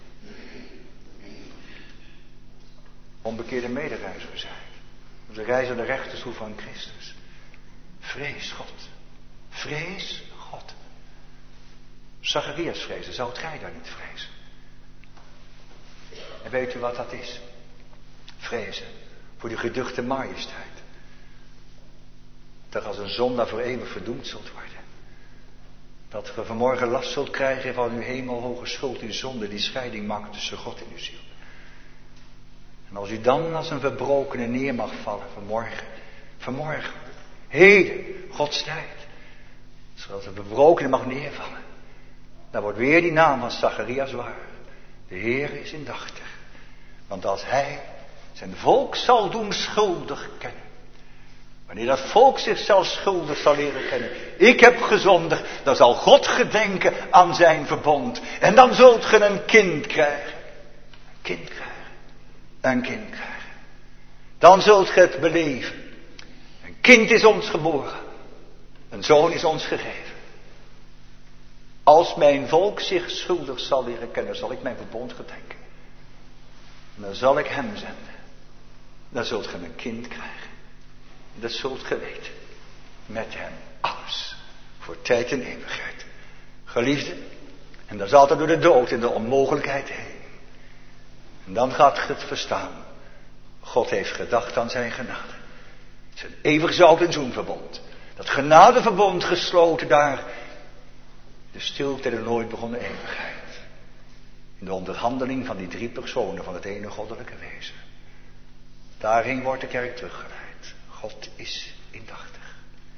Onbekeerde medereiziger zijn. We reizen de rechterstoel van Christus. Vrees God. Vrees God. Zacharias vrezen, zou gij daar niet vrezen? En weet u wat dat is? Vrezen voor de geduchte majesteit. Dat als een zondaar voor eeuwig verdoemd zult worden. Dat we vanmorgen last zult krijgen van uw hemelhoge schuld, uw zonde, die scheiding maakt tussen God en uw ziel. En als u dan als een verbrokene neer mag vallen vanmorgen, heden, Gods tijd, zoals een verbrokene mag neervallen, dan wordt weer die naam van Zacharias waar. De Heer is indachtig. Want als hij zijn volk zal doen schuldig kennen, wanneer dat volk zichzelf schuldig zal leren kennen, ik heb gezondigd, dan zal God gedenken aan zijn verbond. En dan zult ge een kind krijgen. Een kind krijgen. Dan zult ge het beleven. Een kind is ons geboren. Een zoon is ons gegeven. Als mijn volk zich schuldig zal leren kennen, zal ik mijn verbond gedenken. En dan zal ik hem zenden. Dan zult ge een kind krijgen. Dat zult ge weten. Met hem alles. Voor tijd en eeuwigheid. Geliefde. En dat is altijd door de dood en de onmogelijkheid heen. En dan gaat het verstaan. God heeft gedacht aan zijn genade. Zijn eeuwig zout en zoenverbond. Dat genadeverbond gesloten daar. De stilte en de nooit begonnen eeuwigheid. In de onderhandeling van die drie personen van het ene goddelijke wezen. Daarheen wordt de kerk teruggeleid. God is indachtig.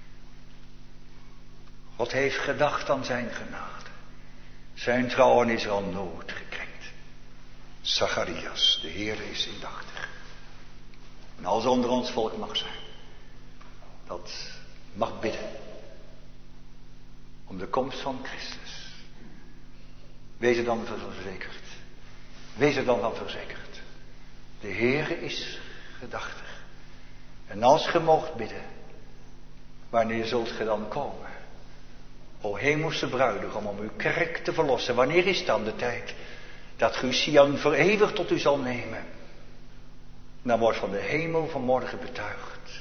God heeft gedacht aan zijn genade. Zijn trouwen is al nooit gekrenkt. Zacharias, de Heer is indachtig. En als onder ons volk mag zijn, dat mag bidden om de komst van Christus. Wees er dan verzekerd. De Heere is gedachtig. En als ge moogt bidden, wanneer zult ge dan komen? O hemelse bruidegom, om uw kerk te verlossen. Wanneer is dan de tijd dat ge Sion voor eeuwig tot u zal nemen? Dan wordt van de hemel vanmorgen betuigd.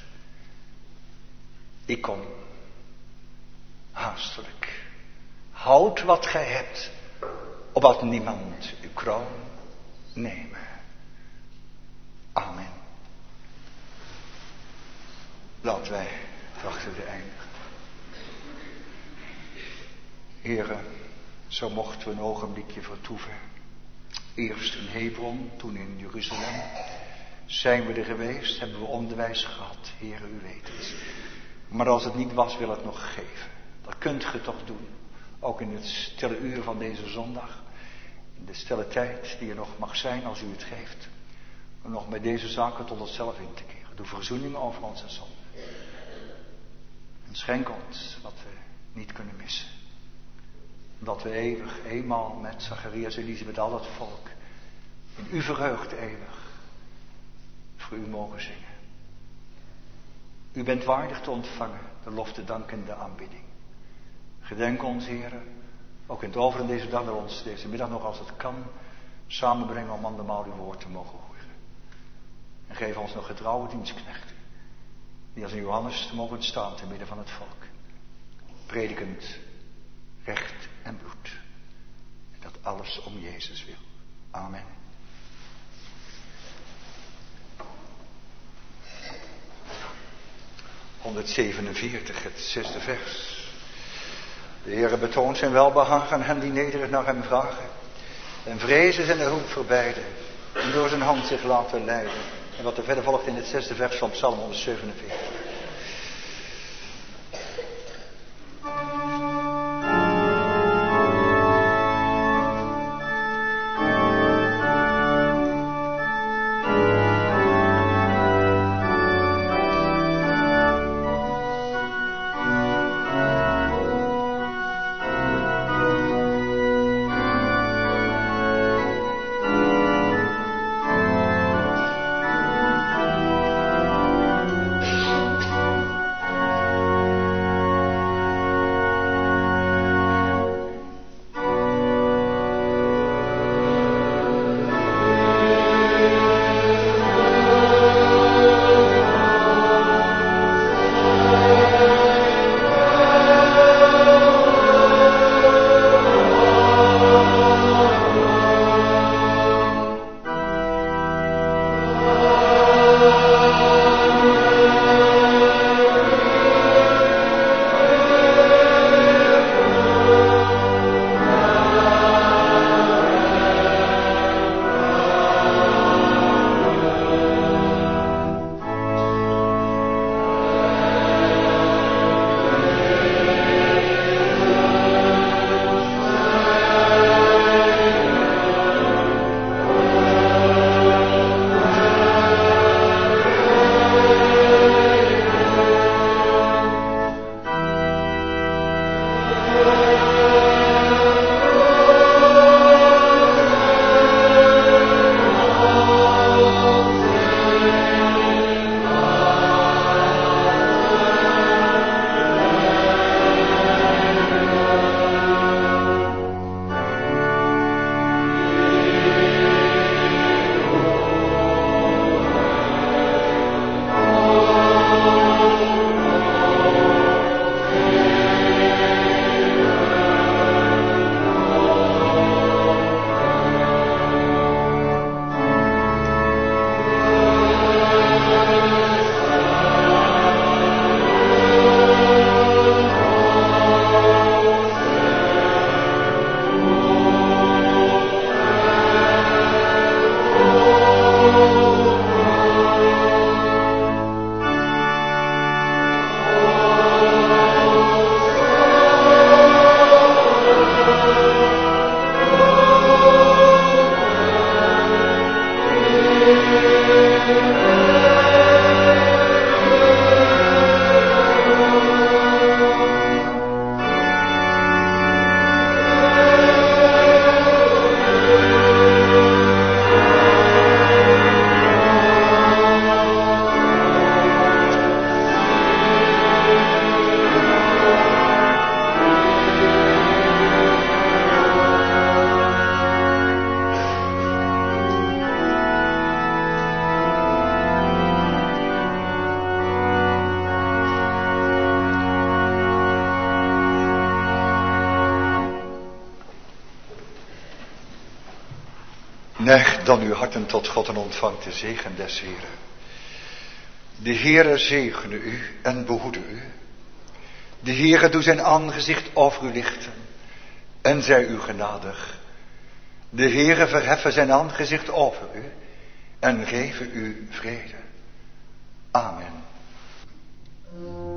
Ik kom haastelijk. Houd wat gij hebt, opdat niemand uw kroon nemen. Amen. Laten wij trachten te eindigen. Here, zo mochten we een ogenblikje vertoeven. Eerst in Hebron, toen in Jeruzalem. Zijn we er geweest, hebben we onderwijs gehad. Here, u weet het. Maar als het niet was, wil het nog geven. Dat kunt ge toch doen. Ook in het stille uur van deze zondag. In de stille tijd die er nog mag zijn als u het geeft. Om nog met deze zaken tot onszelf in te keren. Doe verzoening over onze zonde. En schenk ons wat we niet kunnen missen. Dat we eeuwig, eenmaal met Zacharias en Elisabeth, al het volk, in uw verheugd eeuwig, voor u mogen zingen. U bent waardig te ontvangen, de lof, de dank en de aanbidding. Gedenk ons, Heere, ook in het over in deze dag, dat ons deze middag nog als het kan, samenbrengen om andermaal uw woord te mogen horen. En geef ons nog getrouwe dienstknechten, die als in Johannes mogen staan te midden van het volk. Predikend recht en bloed. En dat alles om Jezus wil. Amen. (147), het 6e vers. De Heere betoont zijn welbehagen aan hen die nederig naar hem vragen. En vrezen zijn de hulp voor beiden. En door zijn hand zich laten leiden. En wat er verder volgt in het 6e vers van Psalm 147. Neig dan uw harten tot God en ontvangt de zegen des Heren. De Heere zegene u en behoede u. De Heere doe zijn aangezicht over u lichten en zij u genadig. De Heere verheffen zijn aangezicht over u en geven u vrede. Amen.